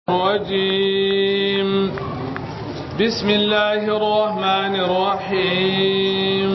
الرجيم بسم الله الرحمن الرحيم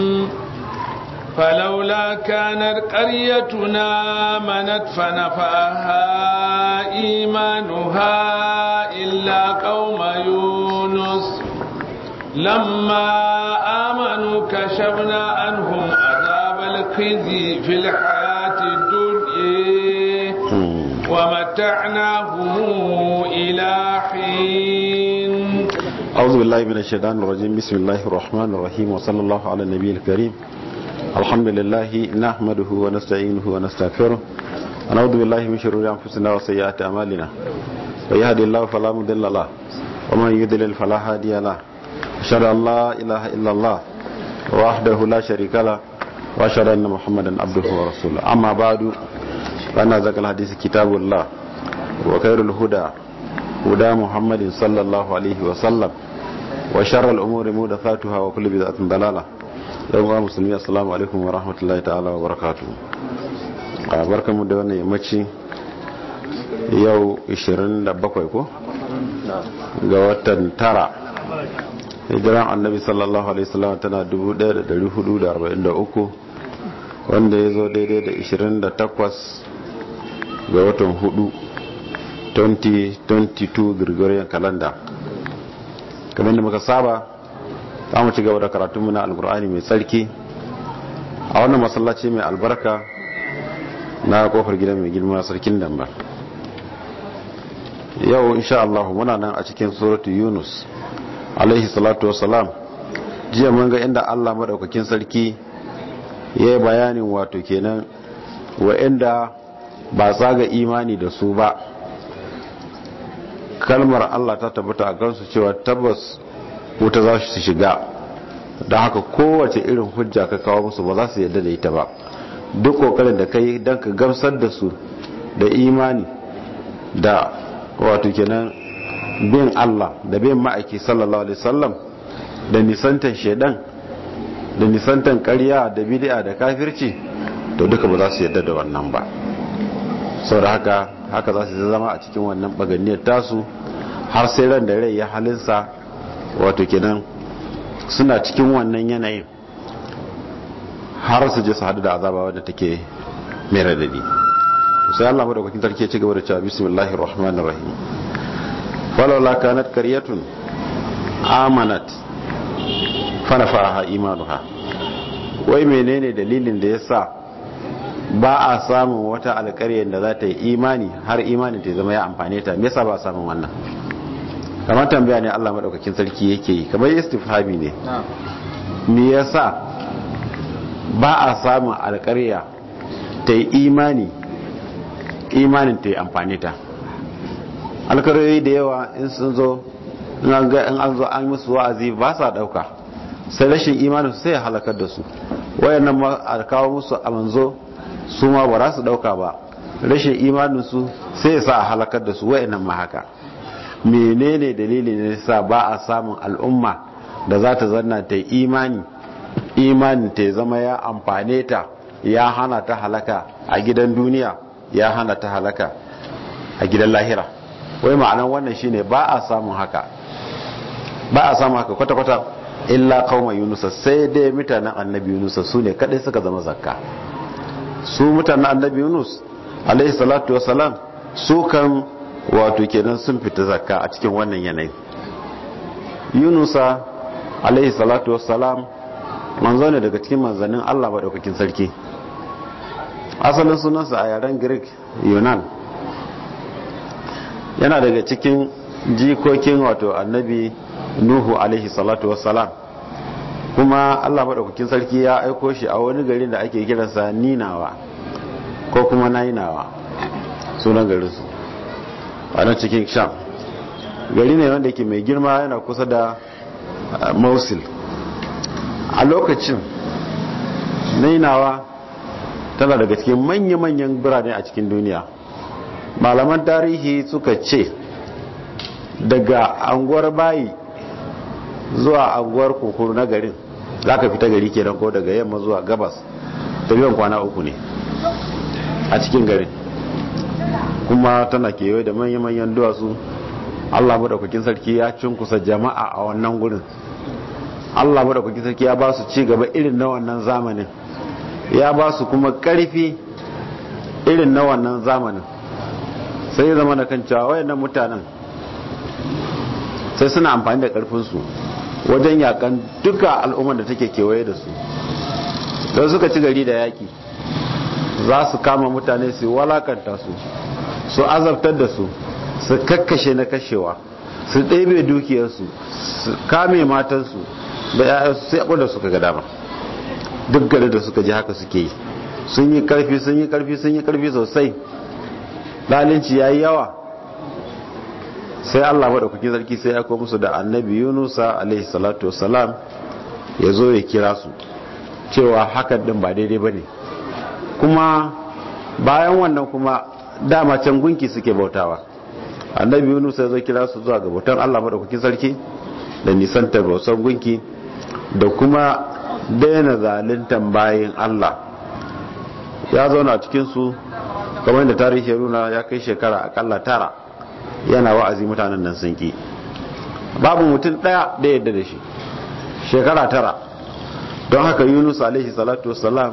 فلولا كانت قريتنا آمنت فنفعها إيمانها إلا قوم يونس لما آمنوا كشفنا عنهم عذاب الخزي في الحياة الدنيا ومتعناهم إلى حين. أعوذ بالله من الشيطان الرجيم. بسم الله الرحمن الرحيم وصلى الله على النبي الكريم. الحمد لله نحمده ونستعينه ونستغفره ونعوذ بالله من شرور أنفسنا وسيئات أعمالنا ويهدي الله فلا مضل له ومن يضلل فلا هادي له أشهد أن لا إله إلا الله وحده لا شريك له وأشهد أن محمدا عبده ورسوله. أما بعد فإن أصدق الحديث كتاب الله وخير الهدى هدى محمد صلى الله عليه وسلم وشر الأمور محدثاتها وكل بدعة ضلالة. yawon musulmi assalamu alaikum wa rahmatullahi ta'ala wa barakatu. Barkanmu da wannan yammaci yau 27 ko ga watan tara hijiran annabi sallallahu alaihi wasallam tana 1443 wanda ya zo daidai da 28 ga watan 4 2022 Gregorian calendar. Kamar da muka saba za mu ci gaba da karatunmu na alkur'ani mai tsarki a wannan masallaci mai albarka na kofar gidan mai girma sarkin dambar. Yau insha Allah muna nan a cikin suratu Yunus alaihi salatu wassalam. Jiya mun ga inda Allah madaukakin sarki ya yi bayanin wato kenan wa'anda ba tsaga imani da su ba, kalmar Allah ta tabbata a kansu cewa tabbas wuta za su shiga, da haka kowace irin hujja ka kawo musu ba za su yadda da ita ba. Duk kokarin da kai don ka gamsar da su da imani da wato kenan bin Allah da bin ma'aiki sallallahu alaihi wasallam da nisantan shedan da nisantan ƙarya da bid'a da kafirci, to duka ba za su yadda da wannan ba. Saboda haka za su zama a cikin wannan baganiyar tasu har sai ran da rai ya halinsa, wato kenan suna cikin wannan yanayin har su je su hadu da azaba wadda take mai radadi. Sai Allah madaukakin sarki ya ci gaba da cewa bismillahir rahmanir rahim falawla kanat qaryatun amanat fanafaha imanuha. Wai menene dalilin da yasa ba a samun wata alƙaryar da za ta yi imani har imanin ta zama ya amfane ta? Me yasa ba a samun wannan? Kamar tambaya ne Allah madaukakin sarki yake yi, kamar istifhami ne. Me yasa ba a samun alƙarya ta yi imanin ta yi amfani ta? Alƙaryoyi da yawa in sun zo in an zo an musu wa'azi ba sa dauka, sai rashin imanin su sai ya halakar da su. Wayannan ma a kawo musu a manzo su ma ba za su dauka ba, rashin imanin su sai ya sa a halakar da su. Wayannan ma haka. Menene dalilin da yasa ba a samun al'umma da za ta zanna ta imanin ta zama ya amfane ta, ya hana ta halaka a gidan duniya, ya hana ta halaka a gidan lahira? Wai ma'anar wannan shine ba a samun haka kwata-kwata illa qauma yunusa, sai dai mutanen annabi yunusa su ne kadai suka zama zakka. Su mutanen annabi yunus alaihi salatu wassalam su kan wato kenan sun fita zakka a cikin wannan yanayi. Yunusa alaihi salatu wassalam manzo ne daga cikin manzannin Allah madaukakin sarki. Asalin sunansa a yaren Greek Yunan. Yana daga cikin jikokin wato annabi Nuhu alaihi salatu wassalam. Kuma Allah madaukakin sarki ya aiko shi a wani garin da ake kiransa Ninawa ko kuma Nainawa, sunan garinsu a nan cikin Sham. Gari ne wanda ke mai girma, yana kusa da Mosul. A lokacin Nainawa tana daga cikin manya-manyan birane a cikin duniya. Malaman tarihi suka ce daga anguwar bayi zuwa anguwar kunkuru na garin, za ka fita gari kenan ko daga yamma zuwa gabas, tafiyan kwana 3 ne a cikin garin. kuma tana kewaye da manya-manyan duwatsu Allah madaukakin sarki ya cunkusa jama'a a wannan gurin. Allah madaukakin sarki ya ba su ci gaba irin na wannan zamanin, ya ba su kuma karfi irin na wannan zamanin. Sai zama da kan cewa wayannan mutanen sai suna amfani da karfinsu wajen yakan duka al'ummar da take kewaye da su. Don suka ci gari da yaki, za su kama mutane su walakanta su azabtar da su kakkashe na kashewa, su ɗebe dukiyarsu, su kame matansu da ‘ya'yansu sai abin da suka ga dama. Duk gari da suka ji haka suke yi, sun yi karfi sosai, lalinci ya yi yawa. Sai Allah maɗaukakin sarki sai ya kawo musu da annabi Yunusa alaihi salatu wassalam ya zo ya kira su cewa hakan din ba daidai ba ne. Kuma bayan wannan kuma dama can gunki suke bautawa. Annabi Yunusa ya zo kira su zuwa ga bautan Allah maɗaukakin sarki da nisantar bautan gunki da kuma daina zaluntan bayin Allah. Ya zauna a cikinsu kamar da tarihi ya nuna ya kai shekara akalla 9 yana wa'azi, mutanen nan sun ki. Babu mutum daya da yadda da shi, shekara 9. Don haka Yunus alaihi salatu wassalam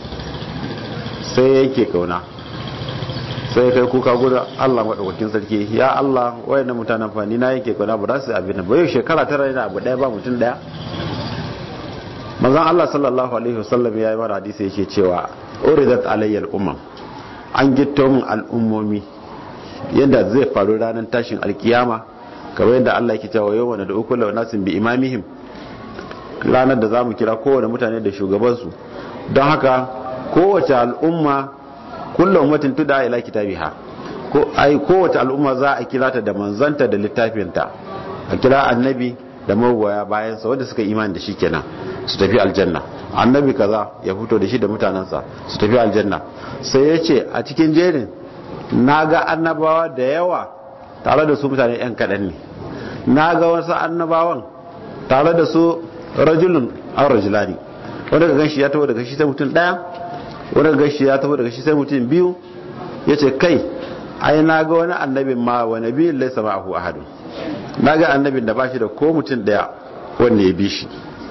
sai yake kauna, sai kai kuka gudu Allah madaukakin sarki, ya Allah wayannan mutanen fa ni na yake kauna ba za su abin nan ba. Yau shekara 9 yana abu daya ba mutum daya. Manzon Allah sallallahu alaihi wasallam ya yi mana hadisi yake cewa uridat alayyal umam, an gitto min al'ummomi yadda zai faru ranar tashin alkiyama, kamar yadda Allah yake cewa yau wanda da ukula nasin bi imamihim, ranar da zamu kira kowane mutane da shugabansu. Don haka kowace al'umma kullu ummatin tud'a ila kitabiha, kowace al'umma za a kira ta da manzanta da littafinta, a kira annabi da magoya bayansa wanda suka imani da shi kenan su tafi aljanna. Annabi kaza ya fito da shi da mutanensa su tafi aljanna. Sai ya ce a cikin jerin na ga annabawa da yawa tare da su mutane yan kaɗan ne, na ga wasu annabawan tare da su rajulun an rajulani, wanda ga ganshi ya taho daga shi sai mutum ɗaya, wanda ga ganshi ya taho daga shi sai mutum 2. ya ce kai ai na ga wani annabin ma wa nabiyin laisa ma'ahu ahadun, na ga annabin da ba shi da ko mutum ɗaya wanda ya bi shi.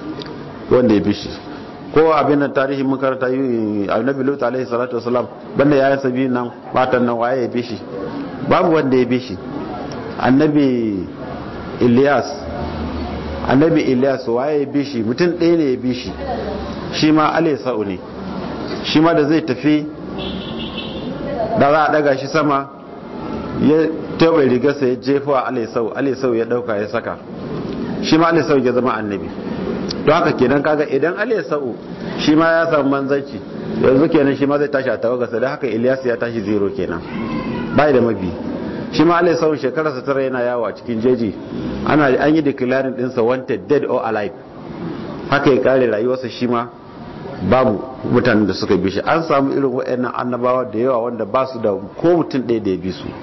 Ko abin nan tarihin mun karanta yi annabi Lut alaihi salatu wasalam, banda yayin sabi nan matan nan waye ya bi shi? Babu wanda ya bi shi. Annabi Ilyas waye ya bi shi? Mutum ɗaya ne ya bi shi, shi ma Alisa'u ne. Shi ma da zai tafi da za a daga shi sama ya taɓa rigarsa ya jefa Alisa'u ya ɗauka ya saka, shi ma Alisa'u ya zama annabi. Don haka kenan kaga idan Alisa'u shi ma ya samu manzanci, yanzu kenan shi ma zai tashi a tawagarsa. Da haka Ilyas ya tashi 0 kenan, bai da mabi. Shi ma Alisa'u shekararsa 9 yana yawo a cikin jeji, an yi declaring ɗinsa wanted dead or alive. Haka ya kare rayuwarsa, shi ma babu mutanen da suka bi shi. An samu irin waɗannan annabawa da yawa wanda ba su da ko mutum ɗaya da ya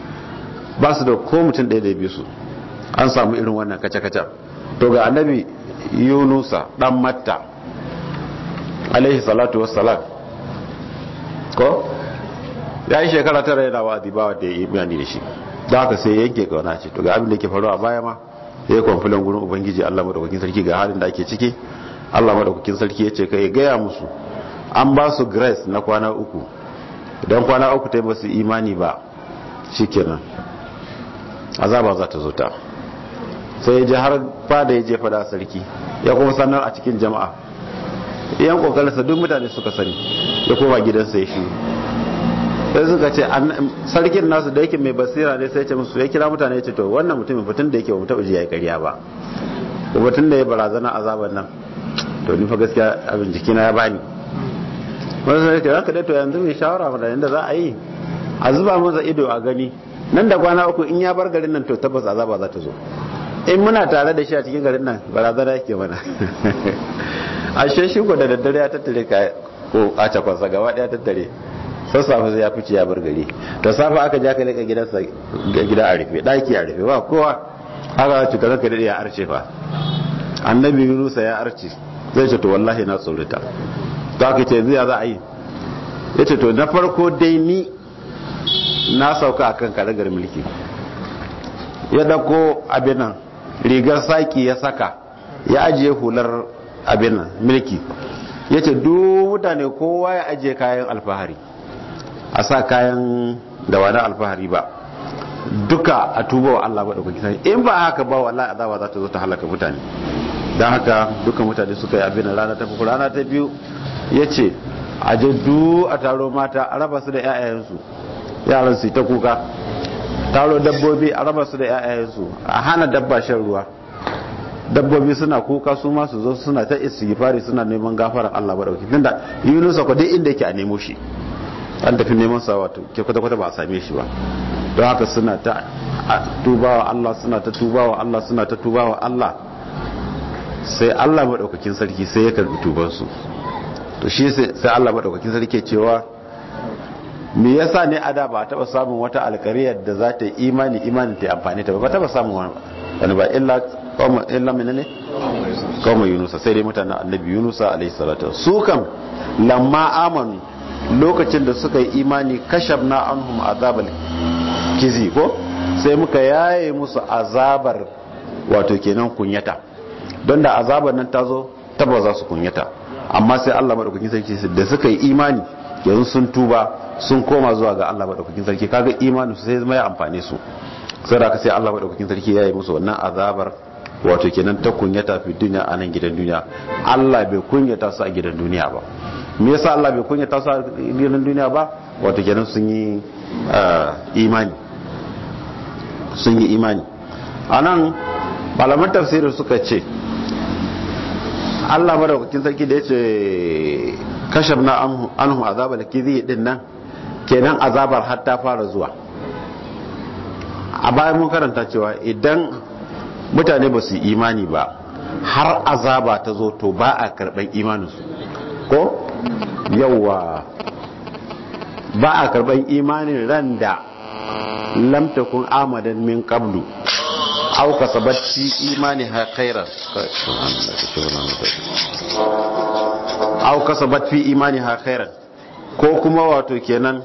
bi su, an samu irin wannan kaca-kaca. To ga annabi Yunusa dan Matta alaihi salatu wassalam, ko ya yi shekara 9 yana wa'azi ba wanda ya yi imani da shi. Da haka sai yanke kauna ce to ga abin da ke faruwa baya ma ya kwamfulan gurin ubangiji Allah madaukakin sarki ga halin da ake ciki. Allah madaukakin sarki ya ce kai gaya musu an ba su grace na kwana 3, idan kwana 3 ta yi basu imani ba shikenan azaba za ta zo ta. Sai ya je har fada ya je fada sarki, ya kuma sanar a cikin jama'a, yan kokarinsa duk mutane suka sani, ya koma gidansa ya shiru. Sai suka ce sarkin nasu da yake mai basira ne, sai ya ce musu, ya kira mutane ya ce to wannan mutumin fitin da yake ba mu taɓa ji ya yi ƙarya ba, kuma tun da ya barazana azaban nan to ni fa gaskiya abin jikina ya bani. Wani sai ya ce to yanzu mai shawara mana yadda za a yi a zuba masa ido a gani, nan da kwana 3 in ya bar garin nan to tabbas azaba za ta zo. In muna tare da shi a cikin garin nan barazana yake mana. Ashe shi ko da daddare ya tattare ka ko a cakwansa gaba daya tattare, sassafe sai ya fice ya bar gari. To safa aka ja ka leka gidansa, gida a rufe, daki a rufe, ba kowa. Haka ci ka dade ya arce fa. Annabi Yunusa ya arce, zai ce to wallahi na tsorita. To aka ce zai za a yi, yace to na farko dai ni na sauka akan karagar mulki, ya dako abin nan rigar saki ya saka ya ajiye hular abin nan mulki yace duk mutane kowa ya ajiye kayan alfahari a sa kayan da wani alfahari ba duka a tuba wa Allah madaukakin sarki in ba haka ba wallahi azaba za ta zo ta halaka mutane dan haka duka mutane suka yi abin rana ta farko rana ta biyu yace aje duk a taro mata a raba su da ƴaƴayensu yaran su ta kuka taro dabbobi a raba su da ƴaƴayensu a hana dabba shan ruwa dabbobi suna kuka su ma su zo suna ta istighfari suna neman gafarar Allah madaukakin tunda Yunus ko duk inda yake a nemo shi an tafi neman sa wato ke kwata ba a same shi ba don haka suna ta tubawa Allah suna ta tubawa Allah suna ta tubawa Allah sai Allah madaukakin sarki sai ya karbi tuban su to shi sai Allah madaukakin sarki cewa me yasa ne ada ba taba samun wata alƙariyar da za ta yi imani ta amfani ta ba taba samun wani ba illa menene kawai Yunus sai dai mutanen annabi Yunus alaihi salatu su kan lamma amanu lokacin da suka yi imani kashabna anhum azabal kizi ko sai muka yaye musu azabar wato kenan kunyata don da azabar nan ta zo taba za su kunyata amma sai Allah madaukakin sarki da suka yi imani yanzu sun tuba sun koma zuwa ga Allah madaukakin sarki kaga imani su sai mai amfane su sai da sai Allah madaukakin sarki yaye musu wannan azabar wato kenan ta kunyata fi duniya a nan gidan duniya Allah bai kunyata su a gidan duniya ba me yasa Allah bai kunyata su a gidan duniya ba wato kenan sun yi imani anan malaman tafsirin suka ce Allah madaukakin sarki da yace kashafna anhum azabal kizi din nan kenan azabar har ta fara zuwa a bayan mun karanta cewa idan mutane ba su yi imani ba har azaba ta zo to ba a karban imaninsu ko yawa ba a karban imanin ran da lam takun amadan min qablu aw kasabat fi imaniha khairan aw kasabat fi imaniha khairan ko kuma wato kenan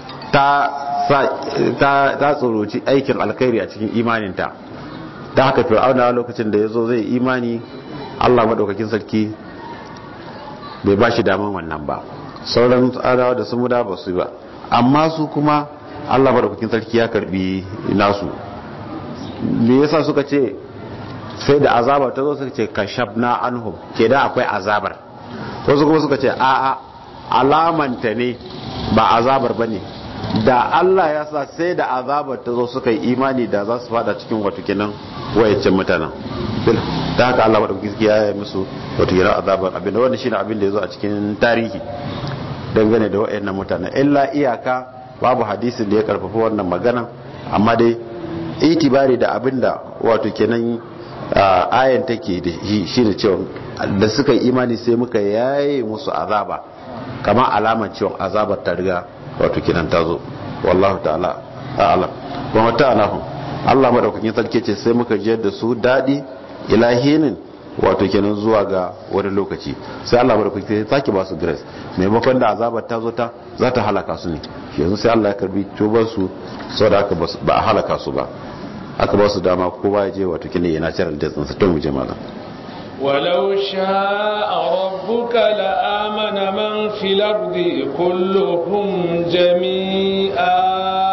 ta tsoroci aikin alkhairi a cikin imaninta da haka fir'auna lokacin da yazo zai imani Allah madaukakin sarki bai bashi daman wannan ba sauran tsarawa da su muda ba su ba amma su kuma Allah madaukakin sarki ya karbi nasu me yasa suka ce sai da azabar ta zo suka ce kashafna anhum ke da akwai azabar wasu kuma suka ce a'a alamanta ne ba azabar bane da Allah ya sa sai da azabar ta zo suka yi imani da za su fada cikin wato kenan wayancin mutanen da haka Allah madaukakin sarki ya yi musu wato kenan azabar abinda wannan shine abin da yazo a cikin tarihi dangane da wayannan mutanen illa iyaka babu hadisin da ya karfafa wannan magana amma dai itibari da abinda wato kenan ayan take da shi ne cewa da suka yi imani sai muka yaye musu azaba kamar alamar cewa azabar ta riga wato kenan ta zo wallahu ta'ala a'lam wa mata'alahum Allah madaukakin sarki ce sai muka jiyar da su dadi ilahinin wato kenan zuwa ga wani lokaci sai Allah madaukakin sarki ba su grace maimakon da azabar ta zo ta za ta halaka su ne yanzu sai Allah ya karbi tubar su saboda aka ba a halaka su ba aka ba su dama kowa ya je wato kenan yana cire da tsinsa to mu je malam ولو شاء ربك لآمن من في الأرض كلهم جميعا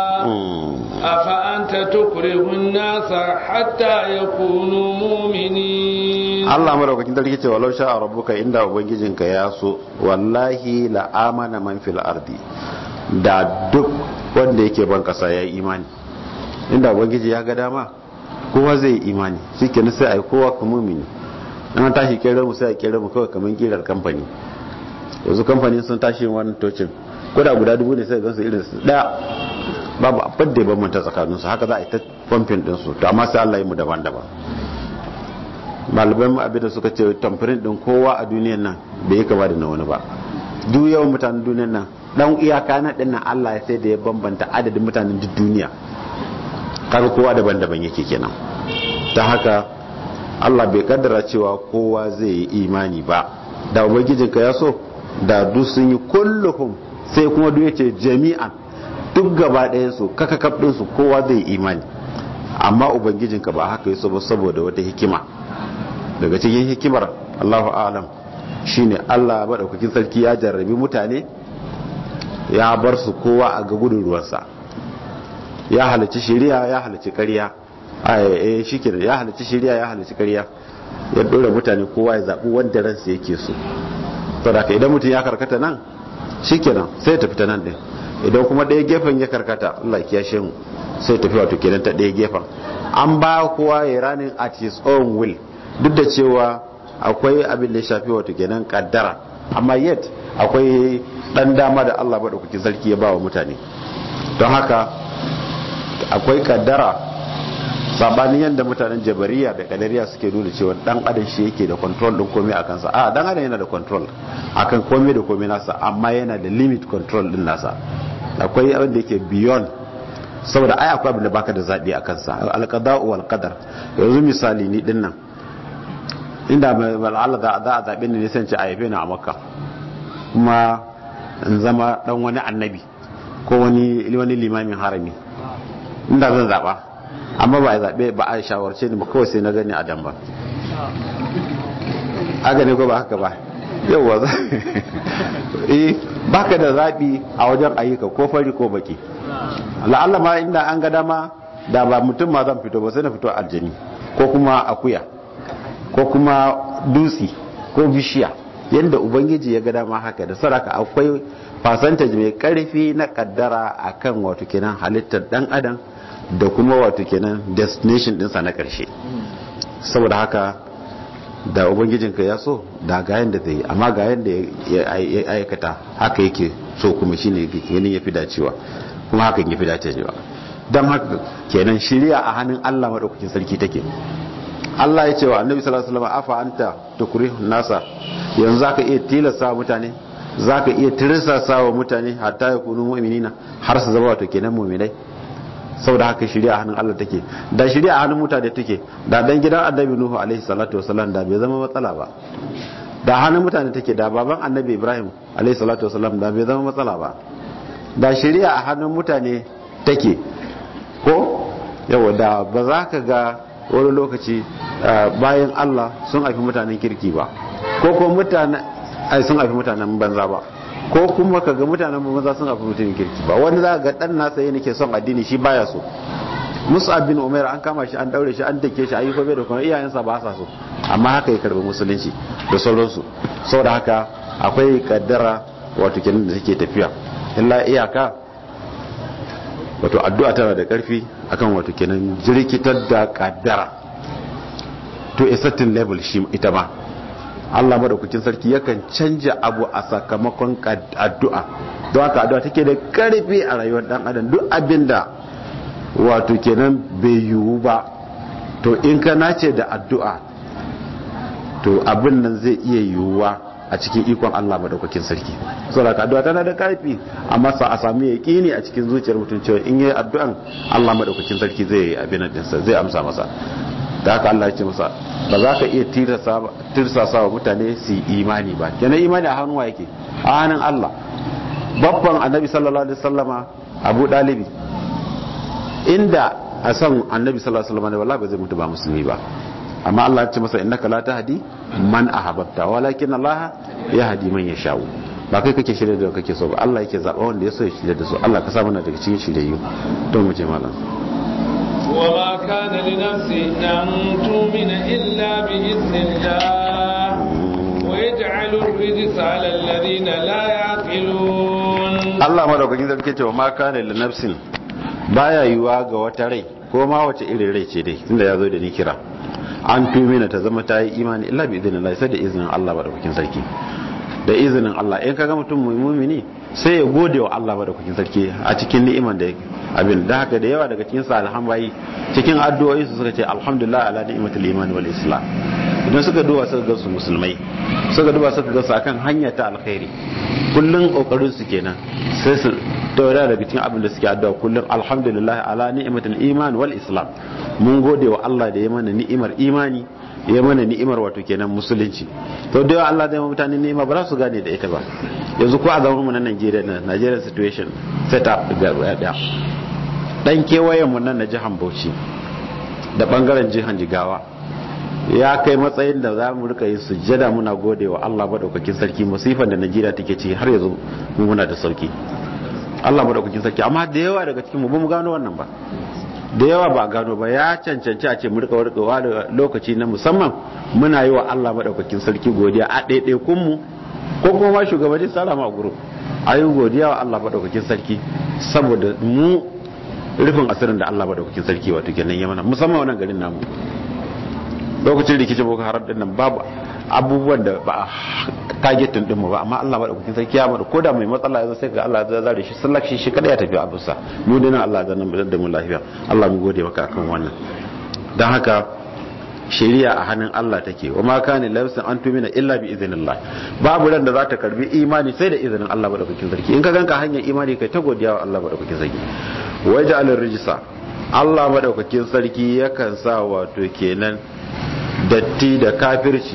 أفأنت تكره الناس حتى يكونوا مؤمنين الله مرحبا كنت لك ولو شاء ربك إن وبنجيجنك ياسو والله لآمن من في الأرض da duk wanda yake ban kasa ya yi imani inda ubangiji ya ga dama kowa zai imani shikenan sai ai kowa ka mumini an tashi kera mu sai a kera mu kawai kaman kirar kamfani yanzu kamfani sun tashi wannan tocin koda guda 1000 ne sai ga su irin su daya babu abin da ban manta tsakanin su haka za a yi ta pumping din su to amma sai Allah ya mu daban-daban malaman abin da suka ce tamfirin din kowa a duniyar nan bai yi kama da na wani ba duk yawan mutanen duniyar nan dan iyaka na din nan Allah ya sai da ya bambanta adadin mutanen duk duniya kaga kowa daban-daban yake kenan ta haka Allah bai kaddara cewa kowa zai yi imani ba da ubangijinka ya so da duk sun yi kulluhum sai kuma duk yace jami'an duk gaba ɗayan su kakakaf din su kowa zai yi imani amma ubangijinka ba haka yaso ba saboda wata hikima. Daga cikin hikimar Allahu a'lam shine Allah madaukakin sarki ya jarrabi mutane, ya bar su kowa a ga gudun ruwansa, ya halicci shari'a ya halicci ƙarya, shikenan ya halicci shari'a ya halicci ƙarya, ya dora mutane kowa ya zabi wanda ransa yake so. Saboda idan mutum ya karkata nan shikenan sai ya tafi ta nan din, idan kuma ɗaya gefen ya karkata Allah ya kiyashe mu sai tafi wato kenan ta ɗaya gefen. An ba kowa ya running at his own will, duk da cewa akwai abin da ya shafi wato kenan kaddara, amma yet akwai dan dama da Allah madaukakin sarki ya ba wa mutane. Don haka akwai kaddara, sabanin yadda mutanen jabariya da kadariya suke nuna cewa dan adam shi yake da control din komai akan sa. A dan adam yana da control akan komai da komai nasa, amma yana da limit control din nasa. Akwai abin da yake beyond, saboda ai akwai abin da baka da zabi akan sa, al-qada'u wal qadar. Yanzu misali ni din nan, inda Allah za a zabe ni sai ce a yafe ni a Makka, kuma in zama dan wani annabi ko wani limamin harami, inda zan zaba, amma ba a zabe ba a shawarce ni ba, kawai sai na gani a dan ba. Aga ne ko ba haka ba? Yawa baka da zabi a wajen ayyuka, ko fari ko baki. La'alla ma inda an ga dama da ba mutum ma zan fito ba, sai na fito aljani ko kuma akuya ko kuma dutse ko bishiya, yadda ubangiji ya ga dama haka. Da saraka akwai percentage mai karfi na kaddara akan wato kenan halittar dan adam da kuma wato kenan destination dinsa na karshe. Saboda haka da ubangijinka ya so da ga yanda zai yi, amma ga yanda ya aikata haka yake so, kuma shine ganin yafi dacewa, kuma hakan yafi dacewa. Dan haka kenan shiriya a hannun Allah madaukakin sarki take. Allah ya ce wa Annabi sallallahu alaihi wasallam, afa anta tukrihun nasa, yanzu zaka iya tilasta mutane, zaka iya tirsasa wa mutane hatta yakunu mu'minina, har su zama wato kenan mu'minai. Saboda haka shari'a a hannun Allah take. Da shari'a a hannun mutane take, da dan gidan Annabi Nuhu alaihi salatu wasallam da bai zama matsala ba. Da hannun mutane take, da baban Annabi Ibrahim alaihi salatu wasallam da bai zama matsala ba. Da shari'a a hannun mutane take, ko yawa da ba za ka ga wani lokaci bayan Allah sun haifi mutanen kirki ba, ko kuma sun haifi mutanen banza ba, ko kuma kaga mutanen banza sun haifi mutanen kirki ba. Wani za ga dan nasa yana ke son addini, shi baya so. Mus'ab bin Umair an kama shi, an daure shi, an dake shi, ayi kobe da kuma iyayensa ba sa so, amma haka ya karbi musulunci da sauransu. Saboda haka akwai kaddara wato kenan da take tafiya, illa iyaka wato addu'a tana da karfi akan wato kenan jirkitar da kaddara to a certain level. Shi ita ma Allah madaukakin sarki yakan canja abu a sakamakon addu'a. Don haka addu'a take da karfi a rayuwar dan adam. Duk abinda wato kenan bai yiwu ba, to in ka nace da addu'a, to abin nan zai iya yiwuwa a cikin ikon Allah madaukakin sarki. Saboda addu'a tana da karfi, amma sa a samu yaqini a cikin zuciyar mutum cewa in yayi addu'an Allah madaukakin sarki zai yi abin din sa, zai amsa masa. Da haka Allah ya ce masa, ba za ka iya tirsasa wa mutane su imani ba. Kenan imani a hannun wa yake? A hannun Allah. Babban Annabi sallallahu alaihi wasallama Abu Dalibi, inda a san Annabi sallallahu alaihi wasallama wallahi ba zai mutu ba musulmi ba. Amma Allah ya ce masa, innaka la tahdi man ahbabta walakin Allah yahdi man yasha'u. Ba kai kake shirye da kake so ba, Allah yake zaba wanda ya so ya shirye da su. Allah ka sa mana daga cikin shiryayyu. To mu je malam. وما كان لنفس أن تؤمن إلا بإذن الله ويجعل الرجس على الذين لا يعقلون. الله ما دوكين sarki ce وما كان لنفس baya yiwa ga wata rai, ko ma wace irin rai ce dai, tunda yazo da ni kira, an tumina ta zama ta yi imani illa bi idnillah, sai da izinin Allah madaukakin sarki. Da izinin Allah, in kaga mutum mu'mini sai ya gode wa Allah madaukakin sarki a cikin ni'iman da abin. Da haka da yawa daga cikin salihan bayi cikin addu'o'i su suka ce alhamdulillah ala ni'matil iman wal islam. Idan suka duba suka ga su musulmai, suka duba suka ga su akan hanya ta alkhairi, kullun kokarin su kenan sai su daura daga cikin abin da suke addu'a kullun alhamdulillah ala ni'matil iman wal islam. Mun gode wa Allah da ya mana ni'imar imani, ya mana ni'imar wato kenan musulunci. To da Allah zai mutane ni'ima ba za su gane da ita ba. Yanzu ko a zaman mu na Nigeria situation set up ga daya dan kewayen mu nan na jihar Bauchi, da bangaren jihar Jigawa ya kai matsayin da za mu rika yin sujjada muna gode wa Allah madaukakin sarki musifan da Najeriya take ci har yanzu mu muna da sauki Allah madaukakin sarki. Amma da yawa daga cikin mu ba mu gano wannan ba, da yawa ba gano ba. Ya cancanci a ce mu rika warkewa da lokaci na musamman muna yi wa Allah madaukakin sarki godiya a ɗaiɗaikun mu ko kuma ma shugabanni salama a guru ayi godiya wa Allah madaukakin sarki saboda mu rufin asirin da Allah madaukakin sarki wato kenan ya mana musamman wannan garin namu. Lokacin rikicin Boko Haram din nan babu abubuwan da ba a targetin din mu ba, amma Allah madaukakin sarki ya mana koda mai matsala yanzu sai ga Allah ya zare shi sallaki shi kada ya tafi abusa mu dina Allah ya nan da mu lafiya. Allah mu gode maka akan wannan. Dan haka shari'a a hannun Allah take, wa ma kana lafsan an tumina illa bi idhnillah. Babu ran da za ta karbi imani sai da izinin Allah madaukakin sarki. In ka ganka hanyar imani kai ta godiya wa Allah madaukakin sarki. Waja'alir rijsa, Allah madaukakin sarki yakan sa wato kenan datti da kafirci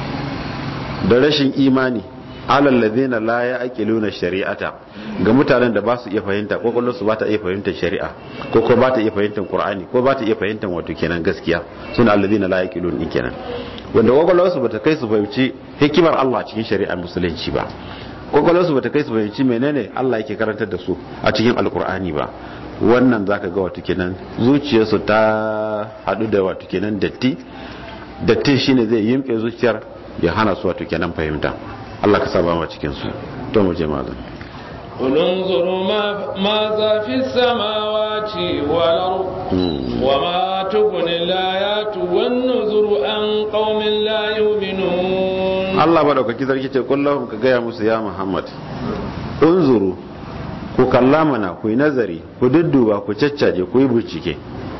da rashin imani alal ladina la ya'qiluna shari'ata ga mutanen da ba su iya fahimta kokolon su ba ta iya fahimtar shari'a ko ba ta iya fahimtar Qur'ani ko ba ta iya fahimtar wato kenan gaskiya suna alladina la ya'qilun din kenan wanda kokolon su bata kai su fahimci hikimar Allah cikin shari'ar musulunci ba, kokolon su bata kai su fahimci menene Allah yake karantar da su a cikin alqur'ani ba. Wannan zaka ga wato kenan zuciyarsu ta hadu da wato kenan datti shine zai yimke zuciyar ya hana su wato kenan fahimta. Allah ka saba mu cikin su. To mu je malam. قل انظروا ماذا في السماوات والأرض وما تغني الآيات والنذر عن قوم لا يؤمنون. الله madaukaki sarki ce kullahum ka gaya musu ya Muhammad unzuru ku kallamana ku yi nazari ku dudduba ku caccaje ku yi bincike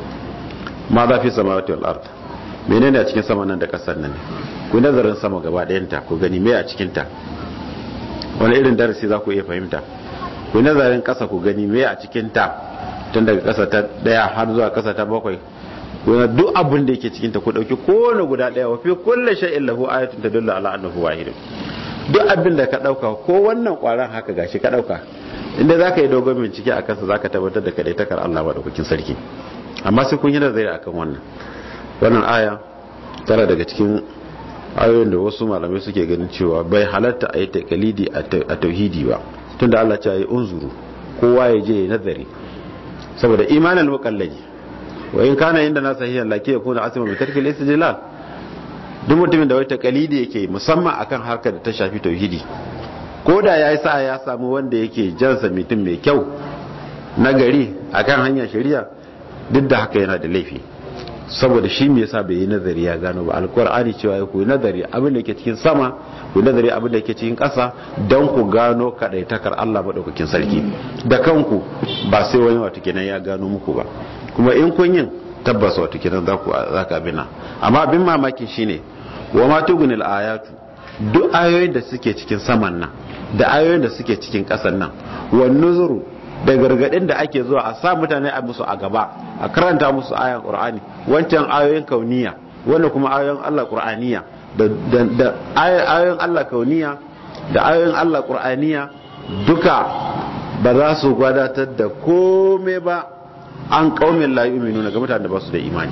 ma za fi samawati wal ard menene a cikin sama nan da kasar nan ku nazarin sama gaba ɗayanta ku gani me a cikin ta wani irin darasi za ku iya fahimta. Ku nazarin kasa ku gani me a cikin ta tun daga kasa ta 1 har zuwa kasa ta 7 kuna duk abin da yake cikin ta ku dauki kowane guda daya wa fi kulli shay'in lahu ayatun tadullu ala annahu wahid. Duk abin da ka dauka ko wannan kwaran haka gashi ka dauka inda zaka yi dogon bincike a kansa zaka tabbatar da kadaitakar Allah madaukakin sarki. Amma sai kun yi nazari akan wannan aya tana daga cikin ayoyin da wasu malamai suke ganin cewa bai halatta a yi takalidi a tauhidi ba, tunda Allah ya yi unzuru kowa ya je nazari saboda imanin muqallidi wa in kana inda na sahihan laki yakuna asima bi tarkil istidlal. Duk mutumin da wai takalidi yake musamman akan harkar da ta shafi tauhidi ko da yayi sa'a ya samu wanda yake jansa mutum mai kyau na gari akan hanyar shari'a duk da haka yana da laifi saboda shi me yasa bai yi nazari ya gano ba. Alqur'ani cewa ku yi nazari abin da yake cikin sama, ku nazari abin da yake cikin ƙasa don ku gano kadaitakar Allah madaukakin sarki da kanku ba sai wani wato kenan ya gano muku ba. Kuma in kun yin tabbas wato kenan za ka bina. Amma abin mamaki shine wa ma tugunil ayatu, duk ayoyin da suke cikin saman nan da ayoyin da suke cikin ƙasan nan wan nuzuru da gargadin da ake zuwa a sa mutane a musu a gaba a karanta musu ayan Qur'ani, wancan ayoyin kauniya wannan kuma ayoyin Allah Qur'aniya da ayoyin Allah kauniya da ayoyin Allah Qur'aniya duka ba za su gwadatar da komai ba an qaumin la yu'minuna ga mutanen da ba su da imani.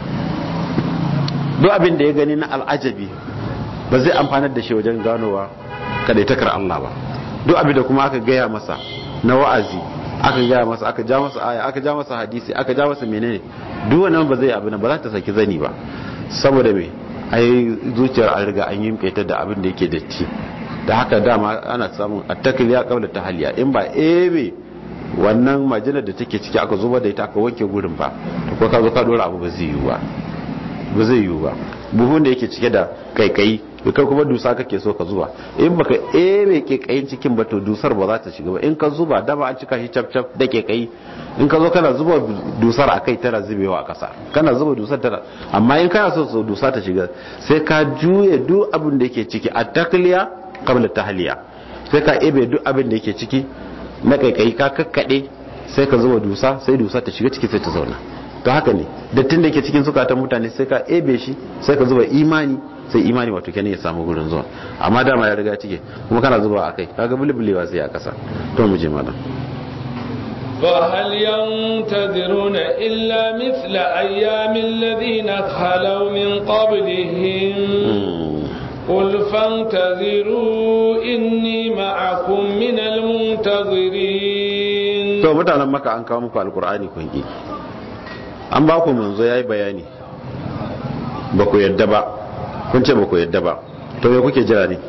Duk abin da ya gani na al'ajabi ba zai amfanar da shi wajen ganowa kadaitakar Allah ba. Duk abin da kuma aka gaya masa na wa'azi aka gaya masa aka ja masa aya aka ja masa hadisi aka ja masa menene duk wannan ba zai abin ba za ta saki zani ba saboda me ai zuciyar an riga an yi ta da abin da yake datti. Da haka dama ana samun attakliya qabla tahliya, in ba ebe wannan majinar da take ciki aka zuba da ita aka wanke gurin ba to ko ka zo ka dora abu ba zai yiwu ba buhun da yake cike da kaikayi kai kuma dusa kake so ka zuba, in baka ebe kaikayin cikin ba to dusar ba za ta shiga ba. In ka zuba dama an cika shi cap da kaikayi, in ka zo kana zuba dusar akai tana zubewa a kasa, kana zuba dusar tana. Amma in kana so dusa ta shiga sai ka juye duk abin da yake ciki at-takliya qabla tahliya, sai ka ebe duk abin da yake ciki na kaikayi ka kakkade sai ka zuba dusa sai dusa ta shiga ciki sai ta zauna. To haka ne dattin da yake cikin zukatan mutane sai ka ebe shi sai ka zuba imani sai imani wato kenan ya samu gurin zuwa. Amma dama ya riga cike kuma kana zuba akai kaga bulbulewa sai a kasa. To mu je malam. فهل ينتظرون إلا مثل أيام الذين خلوا من قبلهم قل فانتظروا إني معكم من المنتظرين. to mutanen maka an kawo muku alkur'ani kun ki, an ba ku manzo yayi bayani ba ku yadda ba, kun ce ba ku yadda ba, to me kuke jira ne?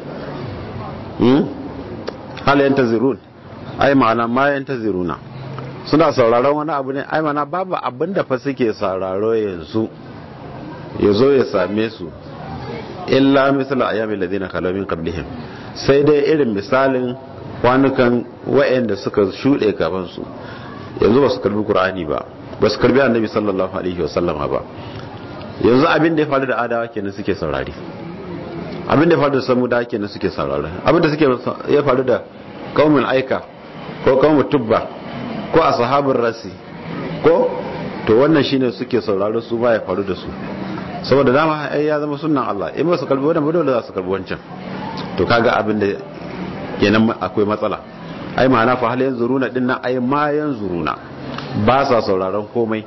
hal yantazirun, ai ma'ana ma yantaziruna, suna sauraron wani abu ne? Ai ma'ana babu abin da fa suke sauraro yanzu yazo ya same su illa misal ayyamil ladina khalu min qablihim, sai dai irin misalin kwanukan wa'anda suka shude gaban su. Yanzu ba su karbi qur'ani ba, ba su karbi annabi sallallahu alaihi wasallam ba. Yanzu abin da ya faru da adawa kenan suke saurari, abin da ya faru da samuda kenan suke saurari, abin da suke ya faru da qaumul aika ko qaumut tubba ko ashabur rasi ko to wannan shine suke sauraro su ba ya faru da su, saboda dama ai ya zama sunnan Allah, in ba su karbi wannan dole za su karbi wancan. To kaga abin da kenan akwai matsala. Ai ma'ana fa hal yanzuruna dinnan ai ma yanzuruna, ba sa sauraron komai,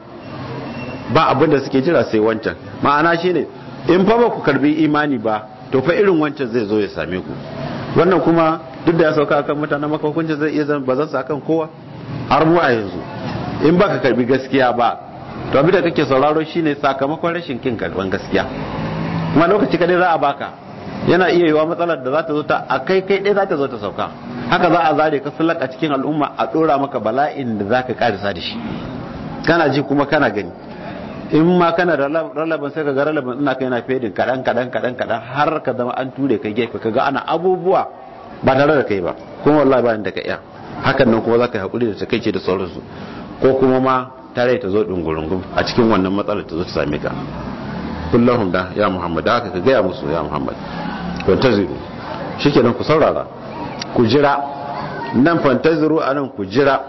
ba abin da suke jira sai wancan. Ma'ana shine in fa ba ku karbi imani ba to fa irin wancan zai zo ya same ku. Wannan kuma duk da ya sauka akan mutanen maka hukunci zai iya zama ba zan sa akan kowa har mu a yanzu. In ba ka karbi gaskiya ba to abin da kake sauraro shine sakamakon rashin kin karban gaskiya, kuma lokaci kadai za a baka, yana iya yiwa matsalar da za ta zo ta a kai dai za ta zo ta sauka, haka za a zare ka sulak a cikin al'umma a dora maka bala'in da za ka karisa da shi, kana ji kuma kana gani. In ma kana da ralaban sai ka ga ralaban ina kai na fedin kadan har ka zama an ture ka gefe ka ga ana abubuwa ba tare da kai ba, kuma wallahi ba inda ka iya. Hakan nan kuma za ka haƙuri da takaice da sauransu, ko kuma ma tare ta zo dungurungun a cikin wannan matsalar ta zo ta same ka. kullahum da ya Muhammad, da haka ka gaya musu ya Muhammad, fantaziru shikenan ku saurara ku jira. Nan fantaziru anan ku jira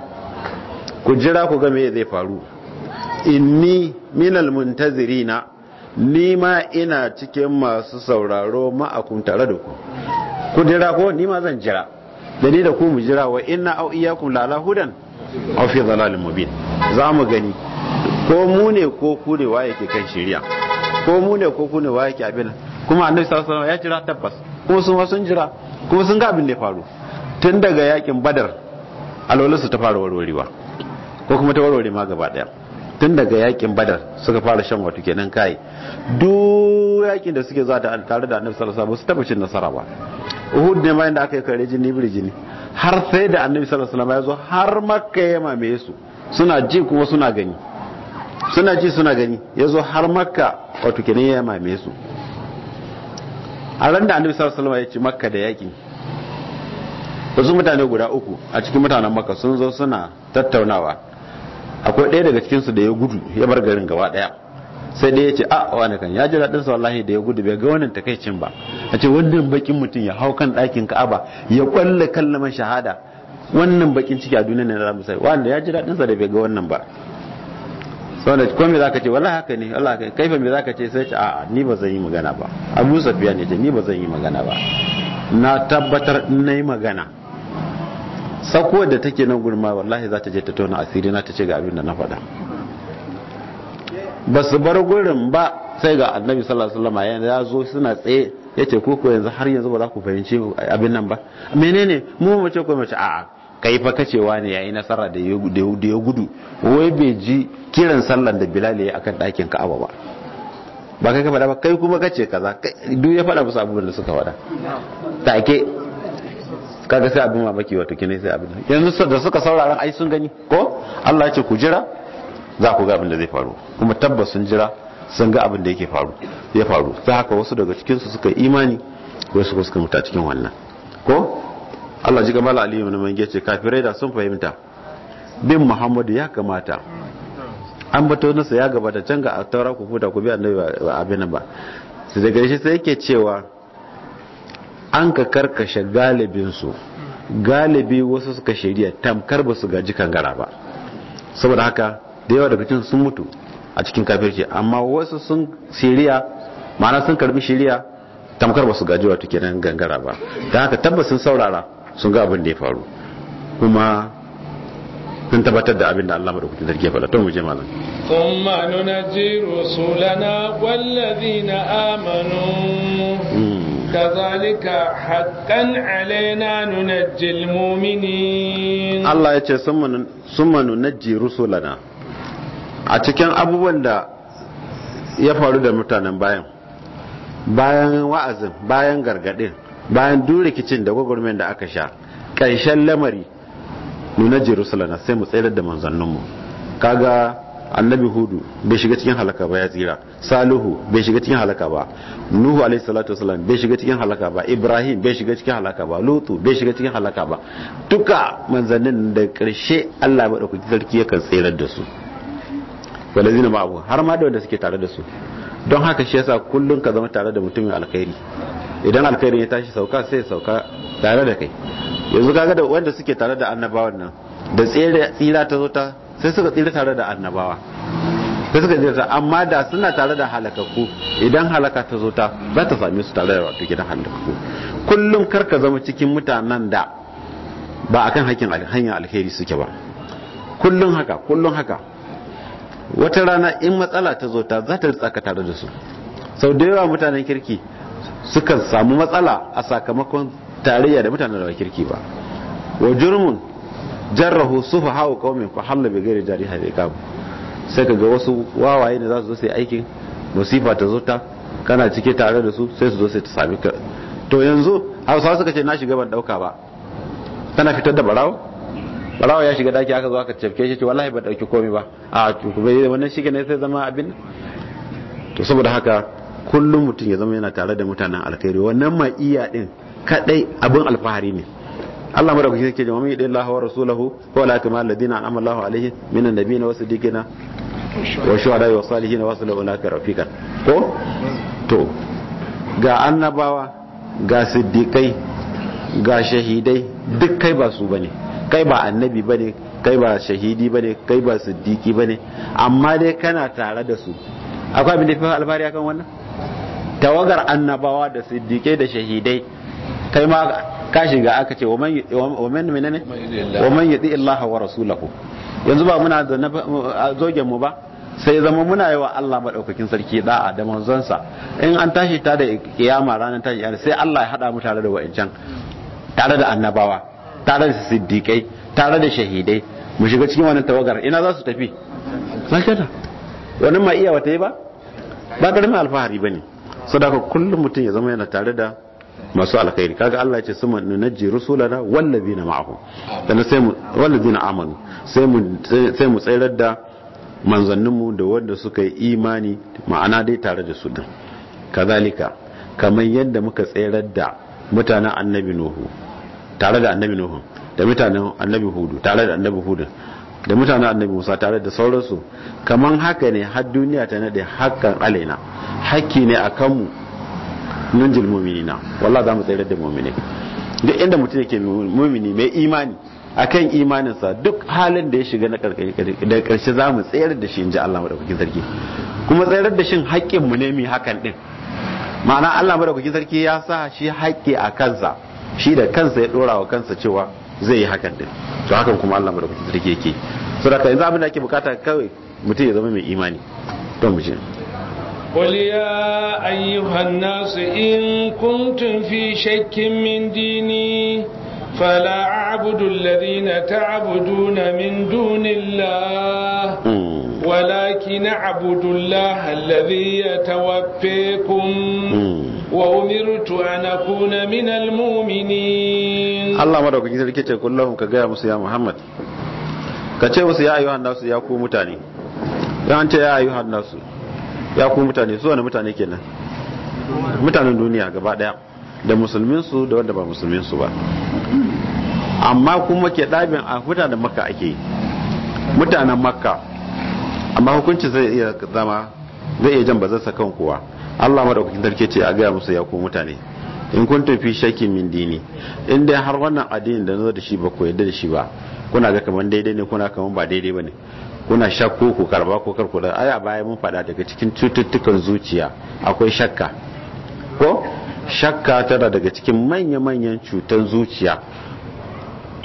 ku ga me zai faru. Inni minal muntazirina, ni ma ina cikin masu sauraro ma'akum tare da ku. Ku jira ko ni ma zan jira, da ni da ku mu jira. Wa inna au iyyakum la hudan aw fi dhalalin mubin, za mu gani ko mu ne ko ku ne waye ke kan shari'a, ko mu ne ko ku ne waye ke abin. Kuma annabi sallallahu alaihi wasallam ya jira tabbas, kuma sun jira, kuma sun ga abin da ya faru. Tun daga yakin Badar alwalinsu ta fara warwarewa, ko kuma ta warware ma gaba daya. Tun daga yakin Badar suka fara shan wato kenan kai. Duk yakin da suke zuwa tare da annabi sallallahu alaihi wasallam su taba cin nasara ba. Uhud ne bayan da aka yi kare jini birjini, har sai da annabi sallallahu alaihi wasallam ya zo har Makka ya mamaye su, suna ji kuma suna gani, suna ji suna gani, ya zo har Makka wato kenan ya mamaye su. A ran da annabi sallallahu alaihi wasallam ya ci Makka da yaki, wasu mutane guda uku a cikin mutanen Makka sun zo suna tattaunawa. Akwai ɗaya daga cikinsu da ya gudu ya bar garin gaba ɗaya, sai dai ya ce a wani kan ya ji daɗin sa wallahi da ya gudu bai ga wannan takaicin ba. A ce wannan bakin mutum ya hau kan ɗakin Ka'aba ya kwalle kallaman shahada, wannan bakin ciki a duniya ne za mu sai, wanda ya ji daɗin sa da bai ga wannan ba. Saboda ko me zaka ce wallahi haka ne, wallahi kai fa me zaka ce, sai ce a'a ni ba zan yi magana ba. Abu Sufyan ne ce ni ba zan yi magana ba, na tabbatar in nayi magana sako da take nan gurma wallahi za ta je ta tona asiri na ta ce ga abin da na faɗa. Ba su bar gurin ba sai ga annabi sallallahu alaihi wasallam ya zo suna tsaye, yace ko yanzu har yanzu ba za ku fahimci abin nan ba. Menene mu mace ko mace a'a kai fa kacewa ne yayi nasara da ya gudu, wai bai ji kiran sallan da Bilal yayi akan ɗakin Ka'aba ba. Ba kai ka faɗa ba, kai kuma kace kaza, duk ya faɗa musu abubuwan da suka faɗa take. Kaga sai abin mamaki wato kine sai abin yanzu da suka saurara ai sun gani ko Allah ya ce ku jira za ku ga abin da zai faru, kuma tabbas sun jira sun ga abin da ya faru. Sai haka wasu daga cikin su suka imani, wasu suka muta cikin wannan ko Allah ji gamala aliyu ne mange ce kafirai da sun fahimta bin Muhammadu ya kamata an bato nasa ya gabata can ga taura ku futa ku bi annabi abin ba. Sai daga shi sai yake cewa an ka karkashe galibinsu, galibi wasu suka shari'a tamkar ba su gaji kangara ba. Saboda haka da yawa daga cikin sun mutu a cikin kafirci, amma wasu sun shari'a, ma'ana sun karbi shari'a tamkar ba su gaji wato kenan gangara ba. Da haka tabbas sun saurara sun ga abin da ya faru, kuma sun tabbatar da abin da Allah madaukakin sarki ya faɗa. To mu je malam. thumma nunajji rusulana wallazina amanu kazalika haqqan alaina nunajjil mu'minin. Allah ya ce summa nunajji rusulana. A cikin abubuwan da ya faru da mutanen bayan wa'azin, bayan gargadin, bayan duk rikicin da gwagwarmen da aka sha, ƙarshen lamari nunajji rusulana sai mu tsayar da manzanninmu. Kaga annabi hudu bai shiga cikin halaka ba, ya tsira. Salihu bai shiga cikin halaka ba. Nuhu alaihi salatu wasalam bai shiga cikin halaka ba. Ibrahim bai shiga cikin halaka ba. Lutu bai shiga cikin halaka ba. Duka manzannin da karshe Allah madaukaki sarki yakan tsayar da su. Walazina ma'ahu, har ma da wanda suke tare da su. Don haka shi yasa kullun ka zama tare da mutumin alkhairi. Idan alkhairin ya tashi sauka sai sauka tare da kai. Yanzu kaga da wanda suke tare da annabawan nan da tsira ta zo ta sai suka tsira tare da annabawa, sai suka tsira, amma da suna tare da halakakku, idan halaka ta zo ta za ta same su tare da wato gidan halakakku. Kullum karka zama cikin mutanen da ba akan hanyar alheri suke ba. Kullum haka wata rana in matsala ta zo ta za ta tsaka tare da su. Sau da yawa mutanen kirki sukan samu matsala a sakamakon tarayya da mutanen da ba kirki ba. Wa jurmun jarrahu sufa hawa qaumin fa halla bi ghairi jariha bi kam. Sai kaga wasu wawaye da za su zo sai aikin musifa ta zo ta kana cike tare da su sai su zo sai ta sami ka. To yanzu Hausawa suka ce na shiga ban dauka ba, kana fitar da barawo ya shiga daki aka zo aka cafke shi ce wallahi ban dauki komai ba. A to wannan shige ne sai zama abin. To saboda haka kullum mutum ya zama yana tare da mutanen alkhairi, wannan ma iya din kadai abin alfahari ne. Allah madaukaki yake cewa man yadillahi wa rasulahu wa la kama alladhina an'ama Allahu alaihim minan nabiyina wa siddiqina wa shuhada wa salihin wa sallallahu alaihi rafiqan. Ko to ga annabawa, ga siddiqai, ga shahidai, duk kai ba su bane, kai ba annabi bane, kai ba shahidi bane, kai ba siddiqi bane, amma dai kana tare da su. Akwai abin da fi alfahari akan wannan? Tawagar annabawa da siddiqai da shahidai, kai ma ka shiga aka ce wa man yati Allah wa rasulahu. Yanzu ba muna da zogen mu ba, sai zama muna yi wa Allah madaukakin sarki da'a da manzonsa. In an tashi ta da kiyama ranar tashi sai Allah ya hada mu tare da wa'ancan, tare da annabawa, tare da siddiqai, tare da shahidai, mu shiga cikin wannan tawagar. Ina za su tafi? Zakata. Wannan ma iya wata yi ba karamin alfahari bane. Sadaka kullum mutum ya zama yana tare da masu alkhairi. Kaga Allah ya ce summa nunajji rusulana wallazina ma'ahum, dan sai mu wallazina amanu, sai mu tsayar da manzanninmu da wanda suka yi imani, ma'ana dai tare da su din. Kazalika kamar yadda muka tsayar da mutanen annabi Nuhu tare da annabi Nuhu, da mutanen annabi Hudu tare da annabi Hudu, da mutanen annabi Musa tare da sauransu, kaman haka ne har duniya ta nade hakan alaina, hakki ne akan mu nunjil mu'minina, wallahi za mu tsayar da mu'mini. Duk inda mutum yake mu'mini mai imani, akan imaninsa duk halin da ya shiga na da karshe za mu tsayar da shi, inji Allah madaukakin sarki. Kuma tsayar da shin haƙƙin mu ne mu hakan din, ma'ana Allah madaukakin sarki ya sa shi haƙƙi a kansa, shi da kansa ya dora wa kansa cewa zai yi hakan din. To hakan kuma Allah madaukakin sarki yake. Saboda yanzu abin da ake bukata kawai mutum ya zama mai imani. Don mu je. قل يا أيها الناس إن كنتم في شك من ديني فلا أعبد الذين تعبدون من دون الله ولكن أعبد الله الذي يتوفيكم وأمرت أن أكون من المؤمنين. الله مدعوك جزيلا كي تقول لهم كجاء موسى محمد كتير موسى يا أيها الناس يا كو متاني يا أنت يا أيها الناس ya ku mutane. Su wani mutane kenan? Mutanen duniya gaba daya, da musulminsu da wanda ba musulminsu ba. Amma kuma ke ɗabin a mutanen Makka ake yi, mutanen Makka, amma hukunci zai iya zama, zai iya jan bazarsa kan kowa. Allah madaukakin sarki ce a gaya musu ya ku mutane, in kun tafi shakkin min dini, in dai har wannan addinin da nazo da shi ba ku yarda da shi ba, kuna ga kaman daidai ne, kuna kaman ba daidai bane, kuna shakku ku karba ko kar ku da. Aya baya mun fada daga cikin cututtukan zuciya akwai shakka, ko shakka tana daga cikin manya-manyan cutan zuciya.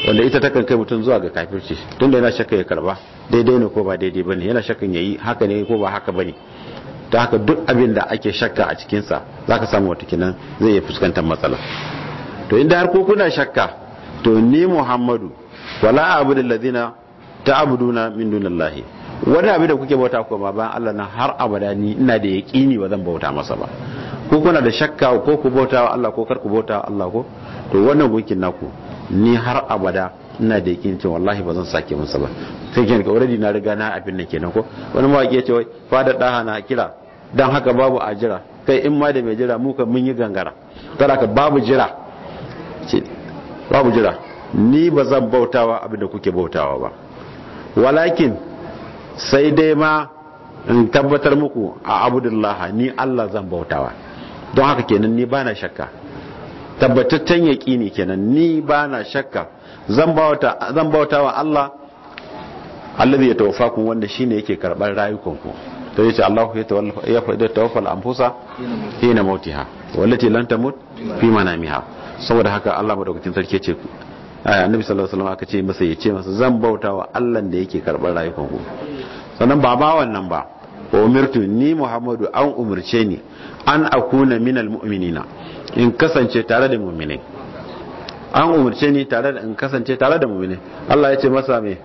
wanda ita takan kai mutum zuwa ga kafirci tunda yana shakka ya karba daidai ne ko ba daidai bane, yana shakkan yayi haka ne ko ba haka bane. ta haka duk abin da ake shakka a cikinsa za ka samu wata kinan zai iya fuskantar matsala. To inda har ko kuna shakka, to ni Muhammadu wala abu da ladina ta abuduna min dunallahi, wani abin da kuke bauta kuma bayan Allah na har abada ni ina da yaƙini ba zan bauta masa ba. Ko kuna da shakka ko ku bauta wa Allah ko kar ku bauta wa Allah ko, to wannan gunkin naku ni har abada ina da yaƙini cewa wallahi ba zan sake masa ba. sai kenan already na riga na abin nan kenan ko. Wani mawaƙi ya ce wai fada daha na kira dan haka babu a jira, kai in ma da mai jira mu kan mun yi gangara, kada ka babu jira babu jira, ni ba zan bautawa abin da kuke bautawa ba, walakin sai dai ma in tabbatar muku a abudullah ni Allah zan bautawa. Don haka kenan ni bana shakka, tabbataccen yaqini kenan ni bana shakka, zan bautawa Allah alladhi yatawaffakum, wanda shine yake karbar rayukanku. To yace Allah ya tawaffal anfusa hina mautiha wallati lan tamut fi manamiha. Saboda haka Allah madaukakin sarki yace annabi sallallahu alaihi wasallam aka ce masa yace masa zan bautawa Allah da yake karbar rayukanku. Sannan ba ma wannan ba, umirtu ni Muhammadu an umurce ni an akuna minal mu'minina, in kasance tare da mu'minai. An umurce ni in kasance tare da mu'minai. Allah ya ce masa me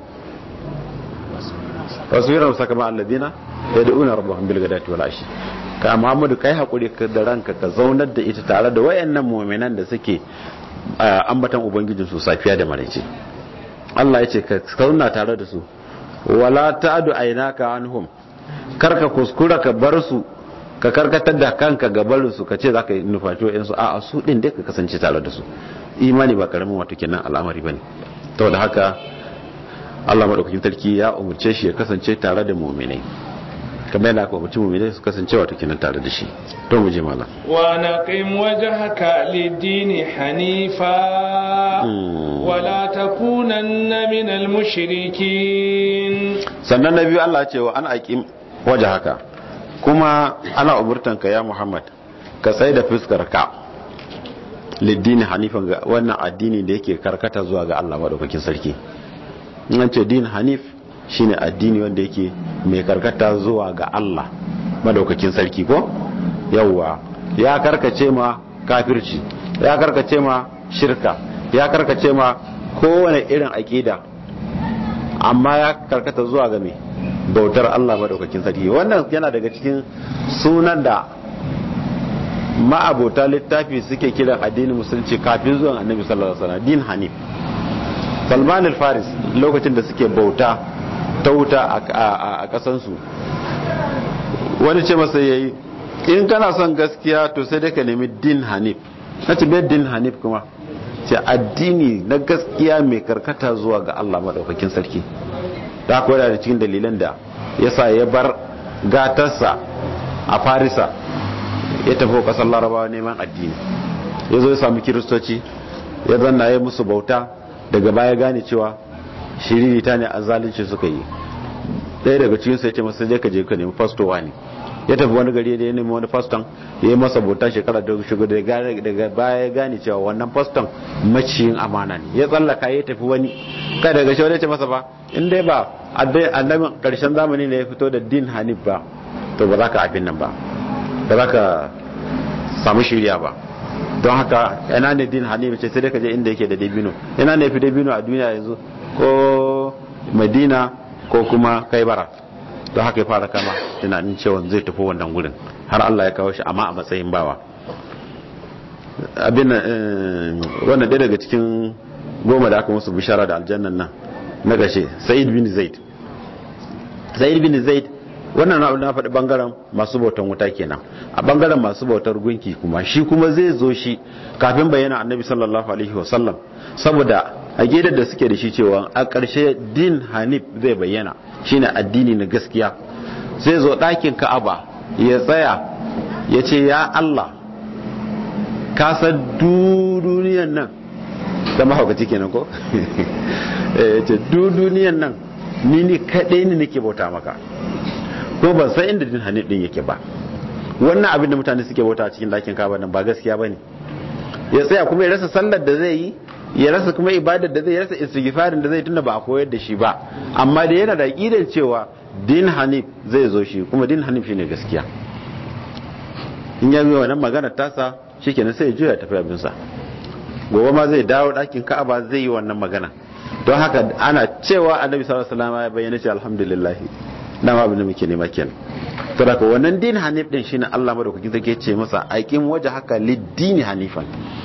wasira sakama alladina yad'una rabbahum bil ghadati wal ashi. Ka Muhammadu kai hakuri da ranka ka zaunar da ita tare da wayannan mu'minan da suke ambatan ubangijin su safiya da maraice. Allah ya ce ka zauna tare da su, wala ta'du aynaka anhum, karka kuskura ka bar su ka karkatar da kanka ga barin su ka ce zaka nufaci wayansu, a'a su din dai ka kasance tare da su. Imani ba karamin wato kenan al'amari bane. To da haka Allah madaukakin sarki ya umurce shi ya kasance tare da mu'minai, kamar yana kuma mutum mu'minai su kasance wato kenan tare da shi. To mu je mala wa naqim wajhaka lid-din hanifa wa la takunanna minal mushrikin. Sannan nabi Allah ya ce wa an aqim wajhaka, kuma ana umurtanka ya Muhammad ka tsaya da fuskar ka lid-din hanifan, ga wannan addini da yake karkata zuwa ga Allah madaukakin sarki. In ce din hanif shine addini wanda yake mai karkata zuwa ga Allah madaukakin sarki ko. Yawwa ya karkace ma kafirci, ya karkace ma shirka, ya karkace ma kowane irin aqida, amma ya karkata zuwa ga me bautar Allah madaukakin sarki. Wannan yana daga cikin sunan da ma'abota littafi suke kiran addinin musulunci kafin zuwan annabi sallallahu alaihi wasallam, din hanif. Salman al-Faris lokacin da suke bauta ta wuta a kasansu, wani ce masa yayi in kana son gaskiya to sai dai ka nemi din hanif. Nace bai din hanif kuma ce addini na gaskiya mai karkata zuwa ga Allah madaukakin sarki. Da akwai da cikin dalilan da yasa ya bar gatarsa a Farisa ya tafi kasar Larabawa neman addini. Ya zo ya samu kiristoci ya zanna ya musu bauta, daga baya gane cewa shiriri ta ne a zalunci suka yi. Ɗaya daga cikin sai ce masa je ka je ka nemi fastowa ne. Ya tafi wani gari da ya nemi wani faston, ya yi masa bauta shekara da shigo, daga baya ya gane cewa wannan faston maciyin amana ne. Ya tsallaka ya tafi wani, kai daga shi wani ya ce masa ba in dai ba annabin karshen zamani ne ya fito da din hanif ba, to ba za ka abin nan ba, ba za ka samu shirya ba. Don haka ina ne din hanif ce sai dai ka je inda yake da dabino. Ina ne fi dabino a duniya yanzu, ko Madina ko kuma Kaibara. Don haka ya fara kama tunanin cewa zai tafi wannan gurin, har Allah ya kawo shi amma a matsayin bawa. Abin wannan ɗaya daga cikin 10 da aka musu bishara da aljannan nan na gashe, Sa'id bin Zaid. Sa'id bin Zaid wannan na faɗi bangaren masu bautan wuta kenan. A bangaren masu bautar gunki kuma shi kuma zai zo shi kafin bayyana annabi sallallahu alaihi wasallam, saboda aqidar da suke da shi cewa a ƙarshe din hanif zai bayyana, shine addini na gaskiya. Zai zo ɗakin Ka'aba ya tsaya ya ce ya Allah ka san duniyan nan, da mahaukaci kenan ko ya ce duniyan nan ni kaɗai ne nake bauta maka, ko ban san inda din hanif din yake ba. Wannan abin da mutane suke bauta a cikin ɗakin Ka'aba nan ba gaskiya bane. Ya tsaya kuma ya rasa sallar da zai yi, ya rasa kuma ibadar da zai rasa istighfarin da zai tunda ba a koyar da shi ba, amma da yana da aqidar cewa din hanif zai zo shi, kuma din hanif shine gaskiya. In ya bi wannan magana tasa shikenan sai ya juya tafi abin sa, gobe ma zai dawo dakin Ka'aba zai yi wannan magana. Don haka ana cewa Annabi sallallahu alaihi wasallam ya bayyana cewa alhamdulillah dama abin da muke nema kenan. To da wannan din hanif din shine Allah madaukakin zai ce masa aqim wajhaka lid-din hanifan,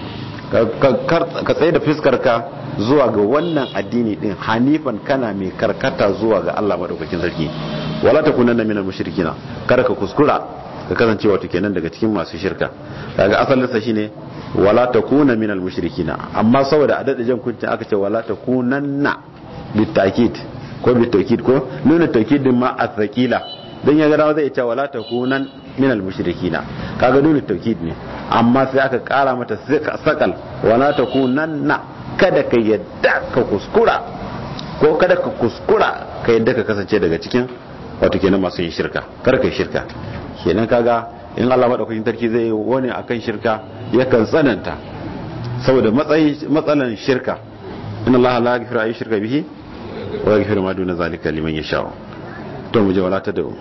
ka tsaye da fuskar ka zuwa ga wannan addini din hanifan, kana mai karkata zuwa ga Allah madaukakin sarki. Wala takunanna minal mushrikina, kada ka kuskura ka kasance wato kenan daga cikin masu shirka. Kaga asalin sa shine wala takuna minal mushrikina, amma saboda a dada jan kuncin aka ce wala takunanna bitakid ko bitakid ko nuna takidin ma athqila, dan ya ga zai ce wala takunan minal mushrikina, kaga nuna takid ne, amma sai aka kara mata sakal wala takunanna, kada ka yadda ka kuskura ko kada ka kuskura ka yadda ka kasance daga cikin wato kenan masu yin shirka, kar ka shirka. Kenan kaga in Allah madaukakin sarki zai wani akan shirka yakan tsananta saboda matsalan shirka. Inna Allah la yaghfiru ay shirka bihi wa yaghfiru ma duna zalika liman yasha. To mu je wala tad'u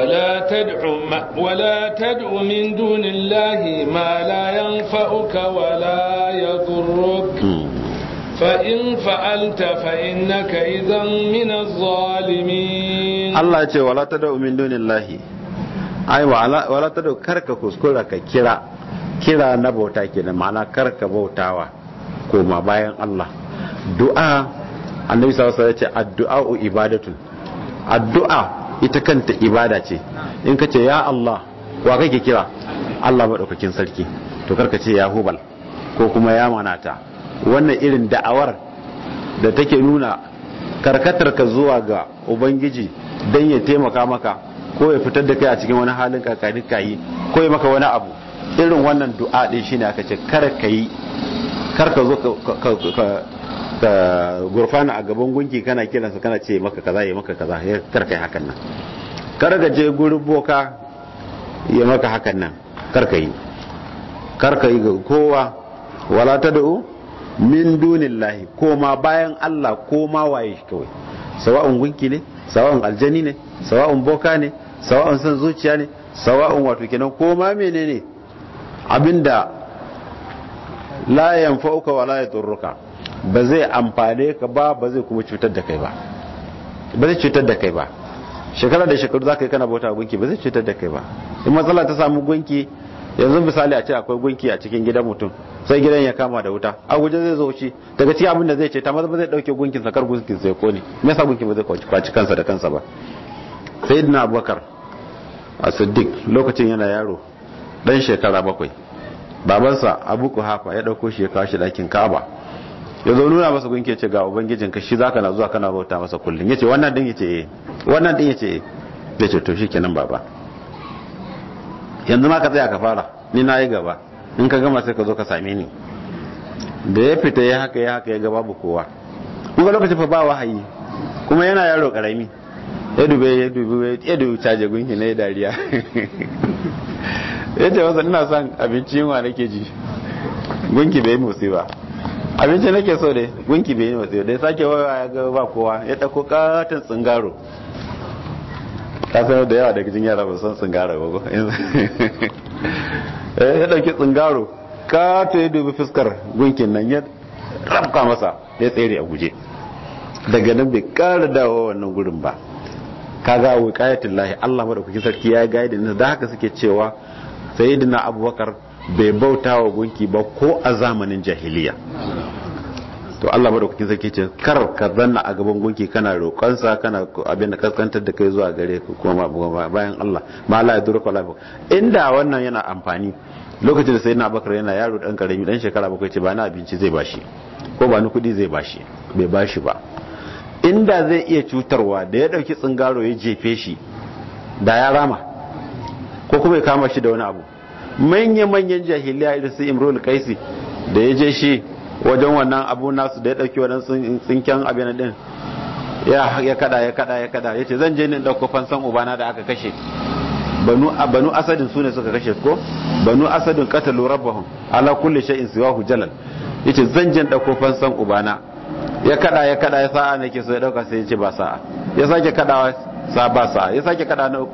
ولا تدع من دون الله ما لا ينفعك ولا يضرك فإن فعلت فإنك إذا من الظالمين. الله يقول ولا تدع من دون الله، أي ولا تدع كرك كسكولك kira na bauta kenan, ma'ana karka bautawa koma bayan Allah. Du'a, Annabi sallallahu alaihi wasallam ya ce addu'a ibadatun, addu'a ita kanta ibada ce. In ka ce ya Allah, wa kake kira? Allah madaukakin sarki. To karka ce ya Hubal ko kuma ya Manata. Wannan irin da'awar da take nuna karkatar ka zuwa ga Ubangiji dan ya taimaka maka ko ya fitar da kai a cikin wani halin kakani kai ko ya maka wani abu, irin wannan du'a din shine aka ce kar ka zo ka gurfana a gaban gunki kana kiransa kana ce maka kaza ya maka kaza, kar kai hakan nan. Kar ka je gurin boka ya maka hakan nan, kar ka yi ga kowa. Wala tad'u min dunillahi, koma bayan Allah, koma waye shi kawai, sawa'un gunki ne, sawa'un aljani ne, sawa'un boka ne, sawa'un san zuciya ne, sawa'un wato kenan koma menene abinda la yanfa'uka wala yadurruka, ba zai amfane ka ba zai kuma cutar da kai ba, zai cutar da kai ba. Shekara da shekaru za ka yi kana bauta gunki, ba zai cutar da kai ba. In matsala ta samu gunki, yanzu misali a ce akwai gunki a cikin gidan mutum, sai gidan ya kama da wuta, a guje zai zo shi daga cikin abin da zai ce ta maza ba zai dauke gunkin sakar gunkin sai kone. Me yasa gunkin ba zai kwaci kansa da kansa ba? Sayyidina Abubakar as-Siddiq lokacin yana yaro dan shekara 7, babansa Abu Kuhafa ya dauko shi ya kawo shi dakin Ka'aba, ya zo nuna masa gunki, ya ce ga ubangijin ka shi zaka na zuwa kana bauta masa kullun. Yace wannan din, yace wannan din, yace to shikenan baba, yanzu ma ka tsaya ka fara, ni na yi gaba, in ka gama sai ka zo ka same ni. Da ya fita ya haka ya ga babu kowa, kuma lokacin fa ba wahayi, kuma yana yaro karami, ya dubi caje gunki na dariya. Ya ce masa ina son abinci, yunwa nake ji, gunki bai motsi ba, abinci nake so dai, gunki bai motsi ba. Da ya sake wawa ya ga ba kowa, ya ɗauko katon tsingaro. Ka sanar da yawa daga cikin yara ba san tsingaro ba ko ya dauki tsingaro ka to ya dubi fuskar gunkin nan ya rabka masa, ya tsere a guje. Daga nan bai kara dawo wannan gurin ba. Kaga wiqayatul lahi, Allah madaukakin sarki ya gaida ne. Da haka suke cewa sayyidina Abubakar bai bauta wa gunki ba ko a zamanin jahiliya. To Allah madaukakin sarki ce kar ka zanna a gaban gunki kana roƙonsa, kana abin da kaskantar da kai zuwa gare ku kuma bayan Allah ma la yadurka la. Inda wannan yana amfani lokacin da sayyidina Abubakar yana yaro dan karami dan shekara 7 ce ba na abinci zai bashi ko ba ni kudi zai bashi, bai bashi ba. Inda zai iya cutarwa da ya dauki tsingaro ya jefe shi da ya rama ko kuma ya kama shi da wani abu. Manyan jahiliya irin su Imrul Qaisi da ya je shi wajen wannan abu nasu da ya dauki wannan tsinken abin din ya kada ya ce zan je ni dauko fansan ubana da aka kashe. Banu Asadin sune suka kashe ko Banu Asadin qatalu rabbahum ala kulli shay'in siwahu jalal. yace zan jin dauko fansan ubana ya kada ya sa'a nake so ya dauka sai ya ce ba sa'a ya sake kadawa sa ba sa'a ya sake kada na uku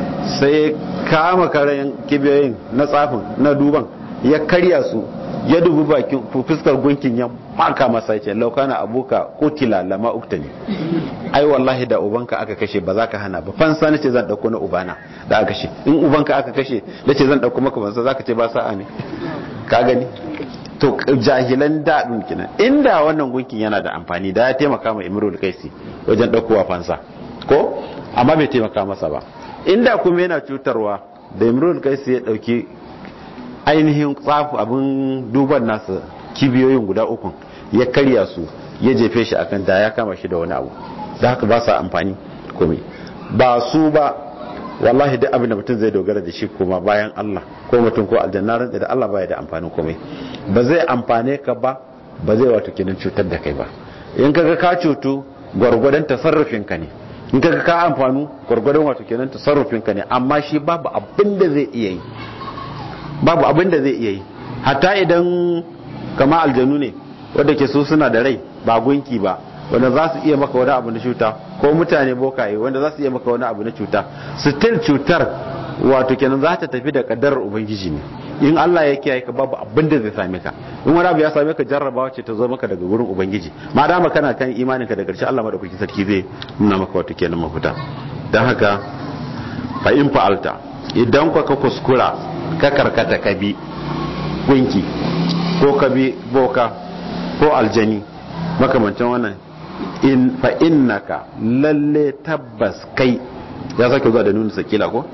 sai kama karen kibiyoyin na tsafin na duban ya karya su ya dubi bakin fuskar gunkin ya maka masa ya ce laukana abuka kutila lama uktani ai wallahi da ubanka aka kashe ba za ka hana ba fansa nace zan dauko na ubana da aka kashe in ubanka aka kashe nace zan dauko maka fansa zaka ce ba sa'a ne ka gani to jahilan dadin kina inda wannan gunkin yana da amfani da ya taimaka ma Imrul Qaisi wajen daukowa fansa ko amma bai taimaka masa ba inda kuma yana cutarwa da Imrul Qaisi ya dauki ainihin tsafu abin duban nasa kibiyoyin guda uku ya karya su ya jefe shi akan da ya kama shi da wani abu da haka ba sa amfani komai ba su ba wallahi duk abin da mutum zai dogara da shi kuma bayan Allah ko mutum ko aljanna da Allah baya da amfanin komai ba zai amfane ka ba zai wato kenan cutar da kai ba in kaga ka cutu gwargwadon tasarrufin ka ne in kaga ka amfanu gwargwadon wato kenan tasarrufin ka ne amma shi babu abin da zai iya yi babu abin da zai iya yi hatta idan kama aljanu ne wanda ke so suna da rai ba gunki ba wanda za su iya maka wani abu na cuta ko mutane bokaye wanda za su iya maka wani abu na cuta still cutar wato kenan za ta tafi da kaddarar ubangiji ne in Allah ya kiyaye ka babu abin da zai same ka in wani abu ya same ka jarrabawa ce ta zo maka daga gurin ubangiji ma dama kana kan imaninka da karshe Allah madaukakin sarki zai nuna maka wato kenan mafita dan haka fa in fa'alta idan ka kuskura ka karkata ka bi gunki ko ka bi boka ko aljani makamancin wannan in fa innaka lalle tabbas kai ya sake zuwa da nuna sakila ko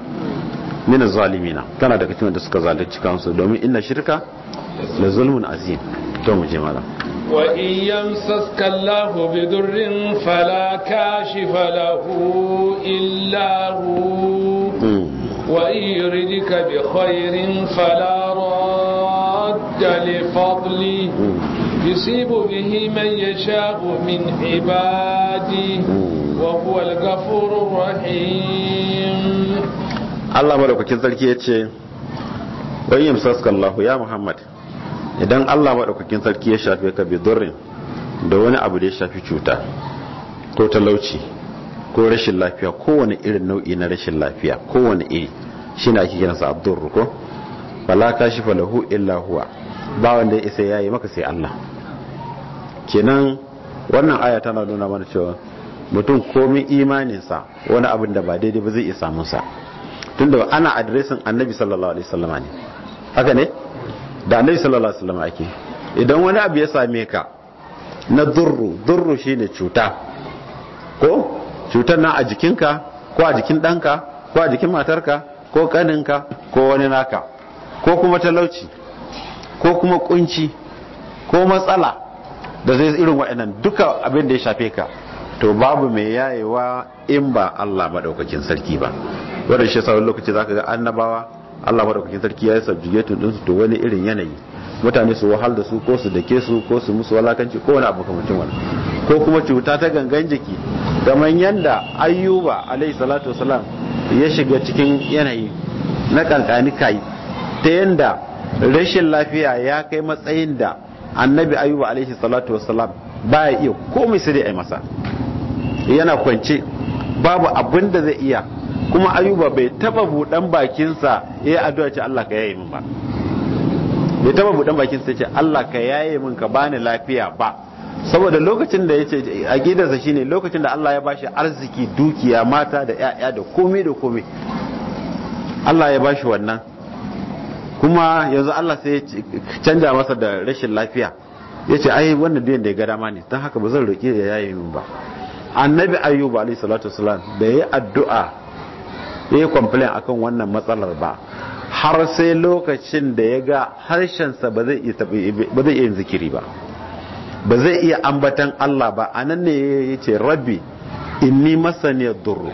min zalimina kana daga cikin da suka zalunci kansu domin inna shirka la zulmun azim to mu je malam wa in yamsaska Allahu bidurrin fala kashifa lahu illa hu wa in yuridika bi khairin fala radda li fadli yusibu bihi man yasha'u min ibadihi wa huwa al-ghafurur rahim. Allah madaukakin sarki ya ce wani yamsaska Allah ya Muhammad idan Allah madaukakin sarki ya shafe ka bi durrin da wani abu da ya shafi cuta ko talauci ko rashin lafiya kowane irin nau'i na rashin lafiya kowane iri shine ake kiransa ad-durr ko fala kashifa lahu illa huwa ba wanda ya isa yayi maka sai Allah kenan wannan aya tana nuna mana cewa mutum komai imaninsa wani abin da ba daidai ba zai iya samun sa tunda ana adiresin annabi sallallahu alaihi wasallama ne haka ne da annabi sallallahu alaihi wasallama ake idan wani abu ya same ka na durru shine cuta ko cutar na a jikinka ko a jikin danka ko a jikin matarka ko kaninka ko wani naka ko kuma talauci ko kuma kunci ko matsala da zai irin waɗannan duka abin da ya shafe ka to babu mai yayewa in ba Allah madaukakin sarki ba wanda shi yasa lokaci zaka ga annabawa Allah madaukakin sarki ya yi subjugating din su to wani irin yanayi mutane su wahal da su ko su dake su ko su musu walakanci ko wani abu kamar wannan ko kuma cuta ta gangan jiki kamar yanda Ayyuba alayhi salatu wasalam ya shiga cikin yanayi na kankani kai ta yanda rashin lafiya ya kai matsayin da annabi Ayyuba alayhi salatu wasalam baya iya komai sai dai ai masa yana kwance babu abin da zai iya kuma Ayuba bai taba budan bakinsa yayi addu'a ce Allah ka yaye min ba bai taba budan bakinsa ce Allah ka yaye min ka bani lafiya ba saboda lokacin da yace a gidansa shine lokacin da Allah ya bashi arziki dukiya mata da ƴaƴa da komai da komai Allah ya bashi wannan kuma yanzu Allah sai ya canja masa da rashin lafiya yace ai wannan da ya ga dama ne dan haka ba zan roki ya yaye min ba annabi Ayyuba alayhi salatu wasalam da yayi addu'a yayi complain akan wannan matsalar ba har sai lokacin da ya ga harshensa ba zai iya yin zikiri ba ba zai iya ambatan Allah ba anan ne yace rabbi inni masani ad-durr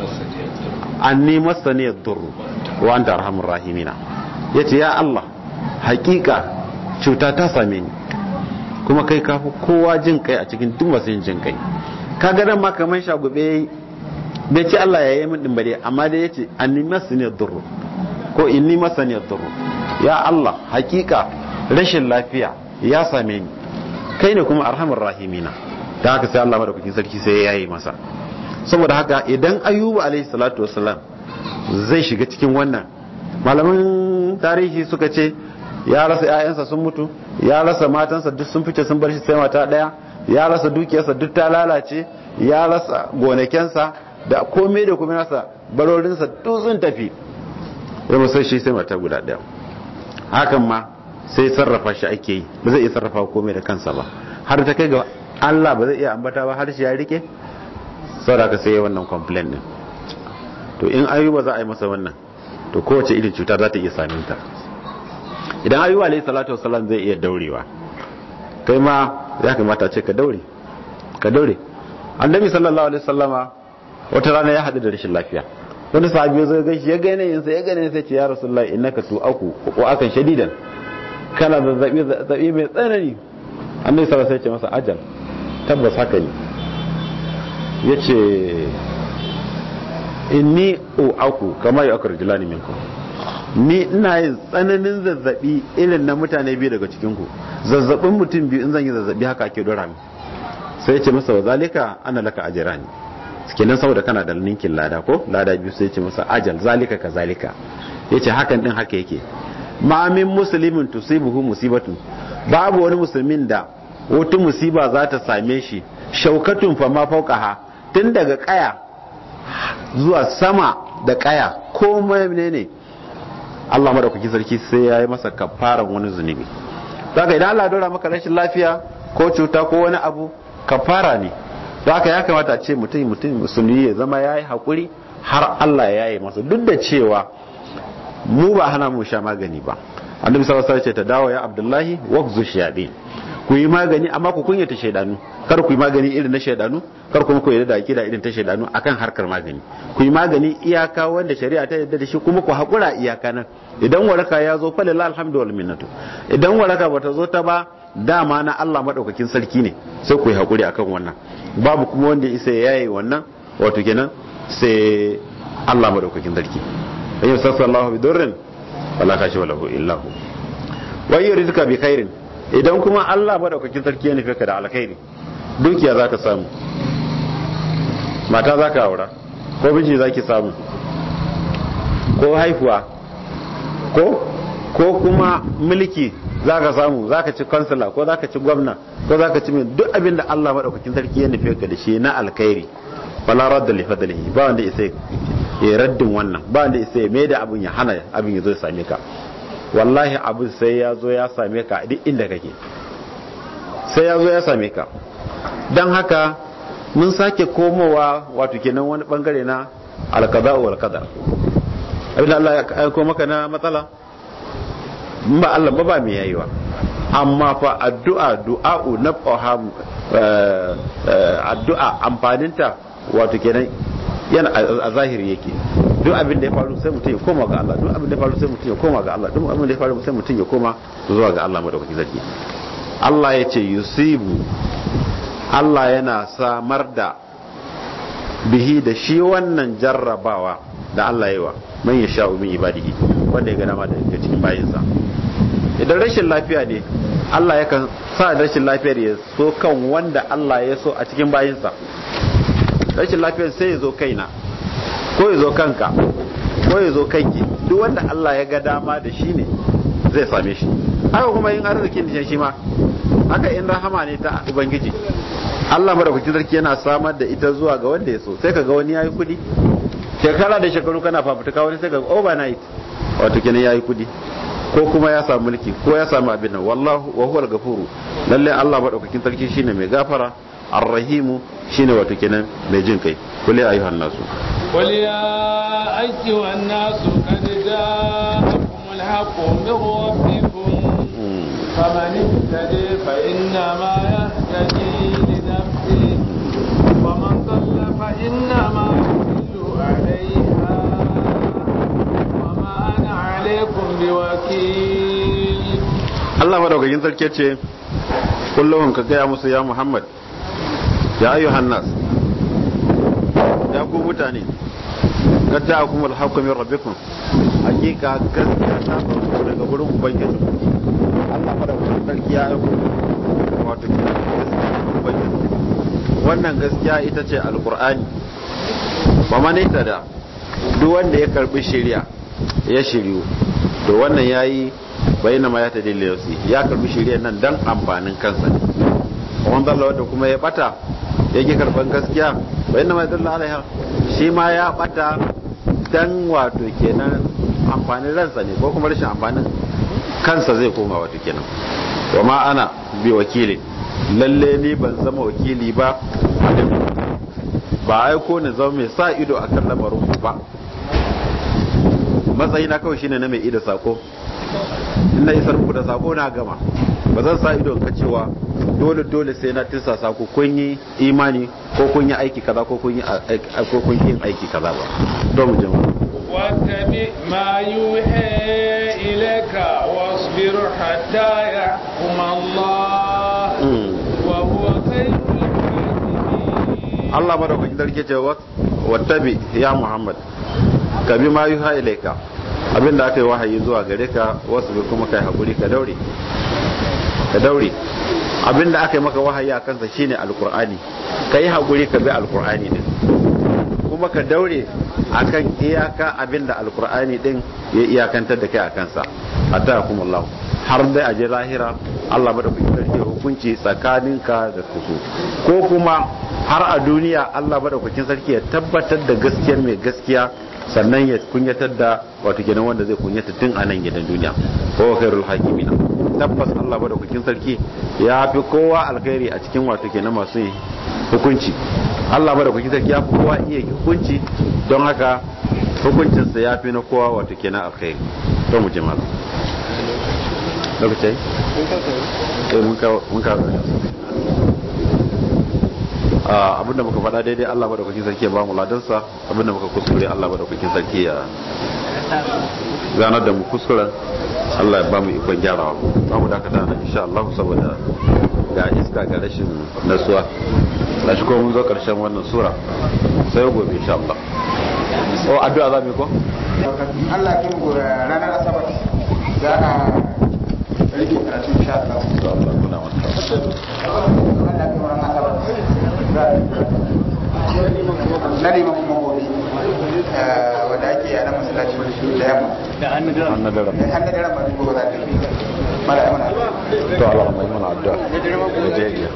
anni masani ad-durr wa anta arhamur rahimina yace ya Allah hakika cuta ta same ni kuma kai kafi kowa jin kai a cikin duk masu jin kai kaga dan ma kaman shagube bai ce Allah ya yi min din bare amma dai yace anni masani ad-durr ko inni masani ad-durr ya Allah hakika rashin lafiya ya same ni, kai ne kuma arhamar rahimina. da haka sai Allah madaukakin sarki sai ya yi masa. Saboda haka idan Ayyubu alaihi salatu wassalam zai shiga cikin wannan, malaman tarihi suka ce ya rasa ƴaƴansa sun mutu, ya rasa matansa duk sun fice sun bar shi sai mata daya, ya rasa dukiyarsa duk ta lalace, ya rasa gonakensa da komai da komai nasa, barorinsa duk sun tafi, ya musa shi sai mata guda daya. Hakan ma sai sarrafa shi ake yi, ba zai iya sarrafa komai da kansa ba, har ta kai ga Allah ba zai iya ambata ba har shi ya rike. Saboda ka sai wannan complaint din. To in Ayyuba za a yi masa wannan, to kowace irin cuta za ta iya samun ta. Idan Ayyuba alayhi salatu wassalam zai iya daurewa, kai ma ya kamata ce ka daure. Annabi sallallahu alaihi wasallama wata rana ya hadu da rashin lafiya, wani sahabi ya zo ga shi, ya ga yanayin sai ce ya rasulullahi innaka tu'aku wa akan shadidan, kana zazzabi mai tsanani. Annabi sallallahu alaihi wasallam ya ce masa ajal, tabbas haka ne. Yace inni u'aku kama yu'aku rajulani minkum, ni ina yin tsananin zazzabi irin na mutane biyu daga cikin ku. Zazzabin mutum biyu in zan yi zazzabi haka ake dora min. Sai yace masa wazalika ana laka ajrani, kenan saboda kana da ninkin lada ko lada biyu. Sai yace masa ajal zalika kazalika, yace hakan din haka yake. Ma min muslimin tusibuhu musibatun, babu wani musulmin da wata musiba za ta same shi, shaukatun fa ma fauqaha, tun daga kaya zuwa sama da kaya ko menene, Allah madaukaki sarki sai ya yi masa kafaran wani zunubi. Zaka idan Allah ya dora maka rashin lafiya ko cuta ko wani abu, kafara ne. Zaka ya kamata a ce mutum musulmi ya zama yayi hakuri har Allah ya yi masa, duk da cewa mu ba hana mu sha magani ba. Annabi sallallahu alaihi wasallam ya ce ta dawo ya Abdullahi waqzu shayadin, ku yi magani amma ku kunyata shaidanu, kar ku yi magani irin na shaidanu, kar kuma ku yarda da akida irin ta shaidanu akan harkar magani. Ku yi magani iyaka wanda shari'a ta yarda da shi, kuma ku hakura iyaka nan. Idan waraka ya zo falilla alhamdu wal minnatu, idan waraka bata zo ta ba, dama na Allah madaukakin sarki ne, sai ku yi hakuri akan wannan. Babu kuma wanda isa yayi wannan, wato kenan sai Allah madaukakin sarki. Ayyu sallallahu bi durrin wala kashifa lahu illa hu wa yuridka bi khairin. Idan kuma Allah madaukakin sarki ya nufe ka da alkhairi, dukiya za ka samu, mata za ka aura, ko miji za ki samu, ko haifuwa, ko kuma mulki za ka samu, za ka ci kansila ko za ka ci gwamna ko za ka ci min, duk abin da Allah madaukakin sarki ya nufe ka da shi na alkhairi, fala radda li fadlihi, ba wanda isa ya raddin wannan, ba wanda isa ya mai da abin ya hana abin ya zo ya same ka. Wallahi abu sai ya zo ya same ka duk inda kake, sai ya zo ya same ka. Don haka mun sake komowa wato kenan wani bangare na alqada wal qadar. Abinda Allah ya aiko maka na matsala, ba Allah ba mai yayiwa, amma fa du'a'u nafaham, addu'a amfaninta wato kenan yana a zahiri yake. Duk abin da ya faru sai mutum ya koma ga Allah, duk abin da ya faru sai mutum ya koma ga Allah, duk abin da ya faru sai mutum ya koma zuwa ga Allah madaukakin sarki. Allah ya ce yusibu, Allah yana samar da bihi da shi wannan jarrabawa da Allah yayi wa man yasha'u min ibadihi, wanda ya ga dama da cikin bayinsa. Idan rashin lafiya ne, Allah yakan sa rashin lafiyar ya so kan wanda Allah ya so a cikin bayinsa. Rashin lafiyar sai ya zo kaina, ko ya zo kanka, ko ya zo kanki, duk wanda Allah ya ga dama da shi ne zai same shi. Haka kuma yin arzikin da shi ma, haka in rahama ne ta Ubangiji, Allah madaukakin sarki yana samar da ita zuwa ga wanda ya so. Sai kaga wani yayi kudi, shekara da shekaru kana fafutuka, wani sai kaga overnight wato kenan yayi kudi, ko kuma ya samu mulki, ko ya samu abin nan. Wallahu wa huwal ghafuru, lalle Allah madaukakin sarki shine mai gafara, arrahimu shine wato kenan mai jin kai. Kulli ayyuhan nasu, qul ya ayyuhan nasu qad ja'akumul haqqu min rabbikum faman ittaba fa inna ma yahtadi li nafsihi wa man dhalla fa inna ma yadhillu 'alayha wa ma ana 'alaykum biwakil. Allah madaukakin sarki ce kullum ka gaya musu ya Muhammad, ya ayyuhan nas, ya ku mutane, kad ja'akumul haqqu min rabbikum, hakika gaskiya ta zo daga gurin ubangiji. Allah madaukakin sarki ya aiko wato wannan gaskiya ita ce alqur'ani ba manita da duk wanda ya karbi shari'a ya shiryu to wannan yayi bayyana ma ya ta dalilin ya karbi shari'a nan dan amfanin kansa ne wanda Allah wanda kuma ya bata yake karban gaskiya bayyana ma dalla alaiha shi ma ya bata dan wato kenan amfanin ransa ne ko kuma rashin amfanin kansa zai koma wato kenan wa ma ana bi wakili lalle ni ban zama wakili ba aiko ne zama mai sa ido akan lamarin ku ba matsayi na kawai shine na mai ida sako ina isar muku da sako na gama ba zan sa ido ka cewa dole sai na tisa sako kun yi imani ko kun yi aiki kaza ko kun yi aiki kaza ba don mu jama'a wattabi ma yuha ilayka wasbir hatta yahkum Allah wa huwa khayrul hakimin. Allah madaukakin sarki ce wattabi ya Muhammad ka bi ma yuha ilayka abinda aka yi wahayi zuwa gare ka wasbir kuma kai hakuri ka daure abinda aka yi maka wahayi a kansa shine alqur'ani kai hakuri ka bi alqur'ani din kuma ka daure akan iyaka abinda alqur'ani din ya iyakantar da kai a kansa hatta kuma Allah har dai aje lahira Allah madaukakin sarki hukunci tsakaninka da su ko kuma har a duniya Allah madaukakin sarki ya tabbatar da gaskiyar mai gaskiya sannan ya kunyatar da wato kenan wanda zai kunyata tun a nan gidan duniya ko khairul hakimina tabbas Allah madaukakin sarki ya fi kowa alkhairi a cikin wato kenan masu hukunci Allah madaukakin sarki ya fi kowa iya hukunci don haka hukuncinsa ya fi na kowa wato kenan alkhairi to mu jama'a lokaci mun ka abinda muka faɗa daidai Allah madaukakin sarki ya ba mu ladansa abinda muka kuskure Allah madaukakin sarki ya ganar da mu kuskuren Allah ya ba mu ikon gyarawa za mu dakata nan insha Allah saboda ga iska ga rashin nasuwa da shi ko mun zo karshen wannan sura sai gobe insha Allah addu'a za mu yi ko Allah ya mu ranar asabar za a rike karatu insha Allah Allah kuna wata Allah ya mu ranar asabar na neman kuma gobe wadda ake yana masallaci da yamma da hannun daren ba gobe za ta yi mara yi mana to Allah mai mana addu'a da jeriya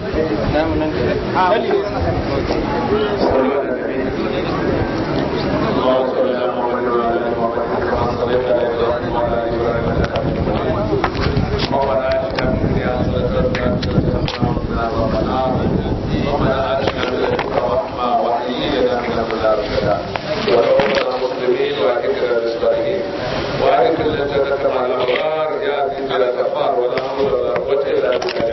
وارك الجنة مع الأبرار يا ذي الجلال الغفار ولا حول ولا قوة إلا بالله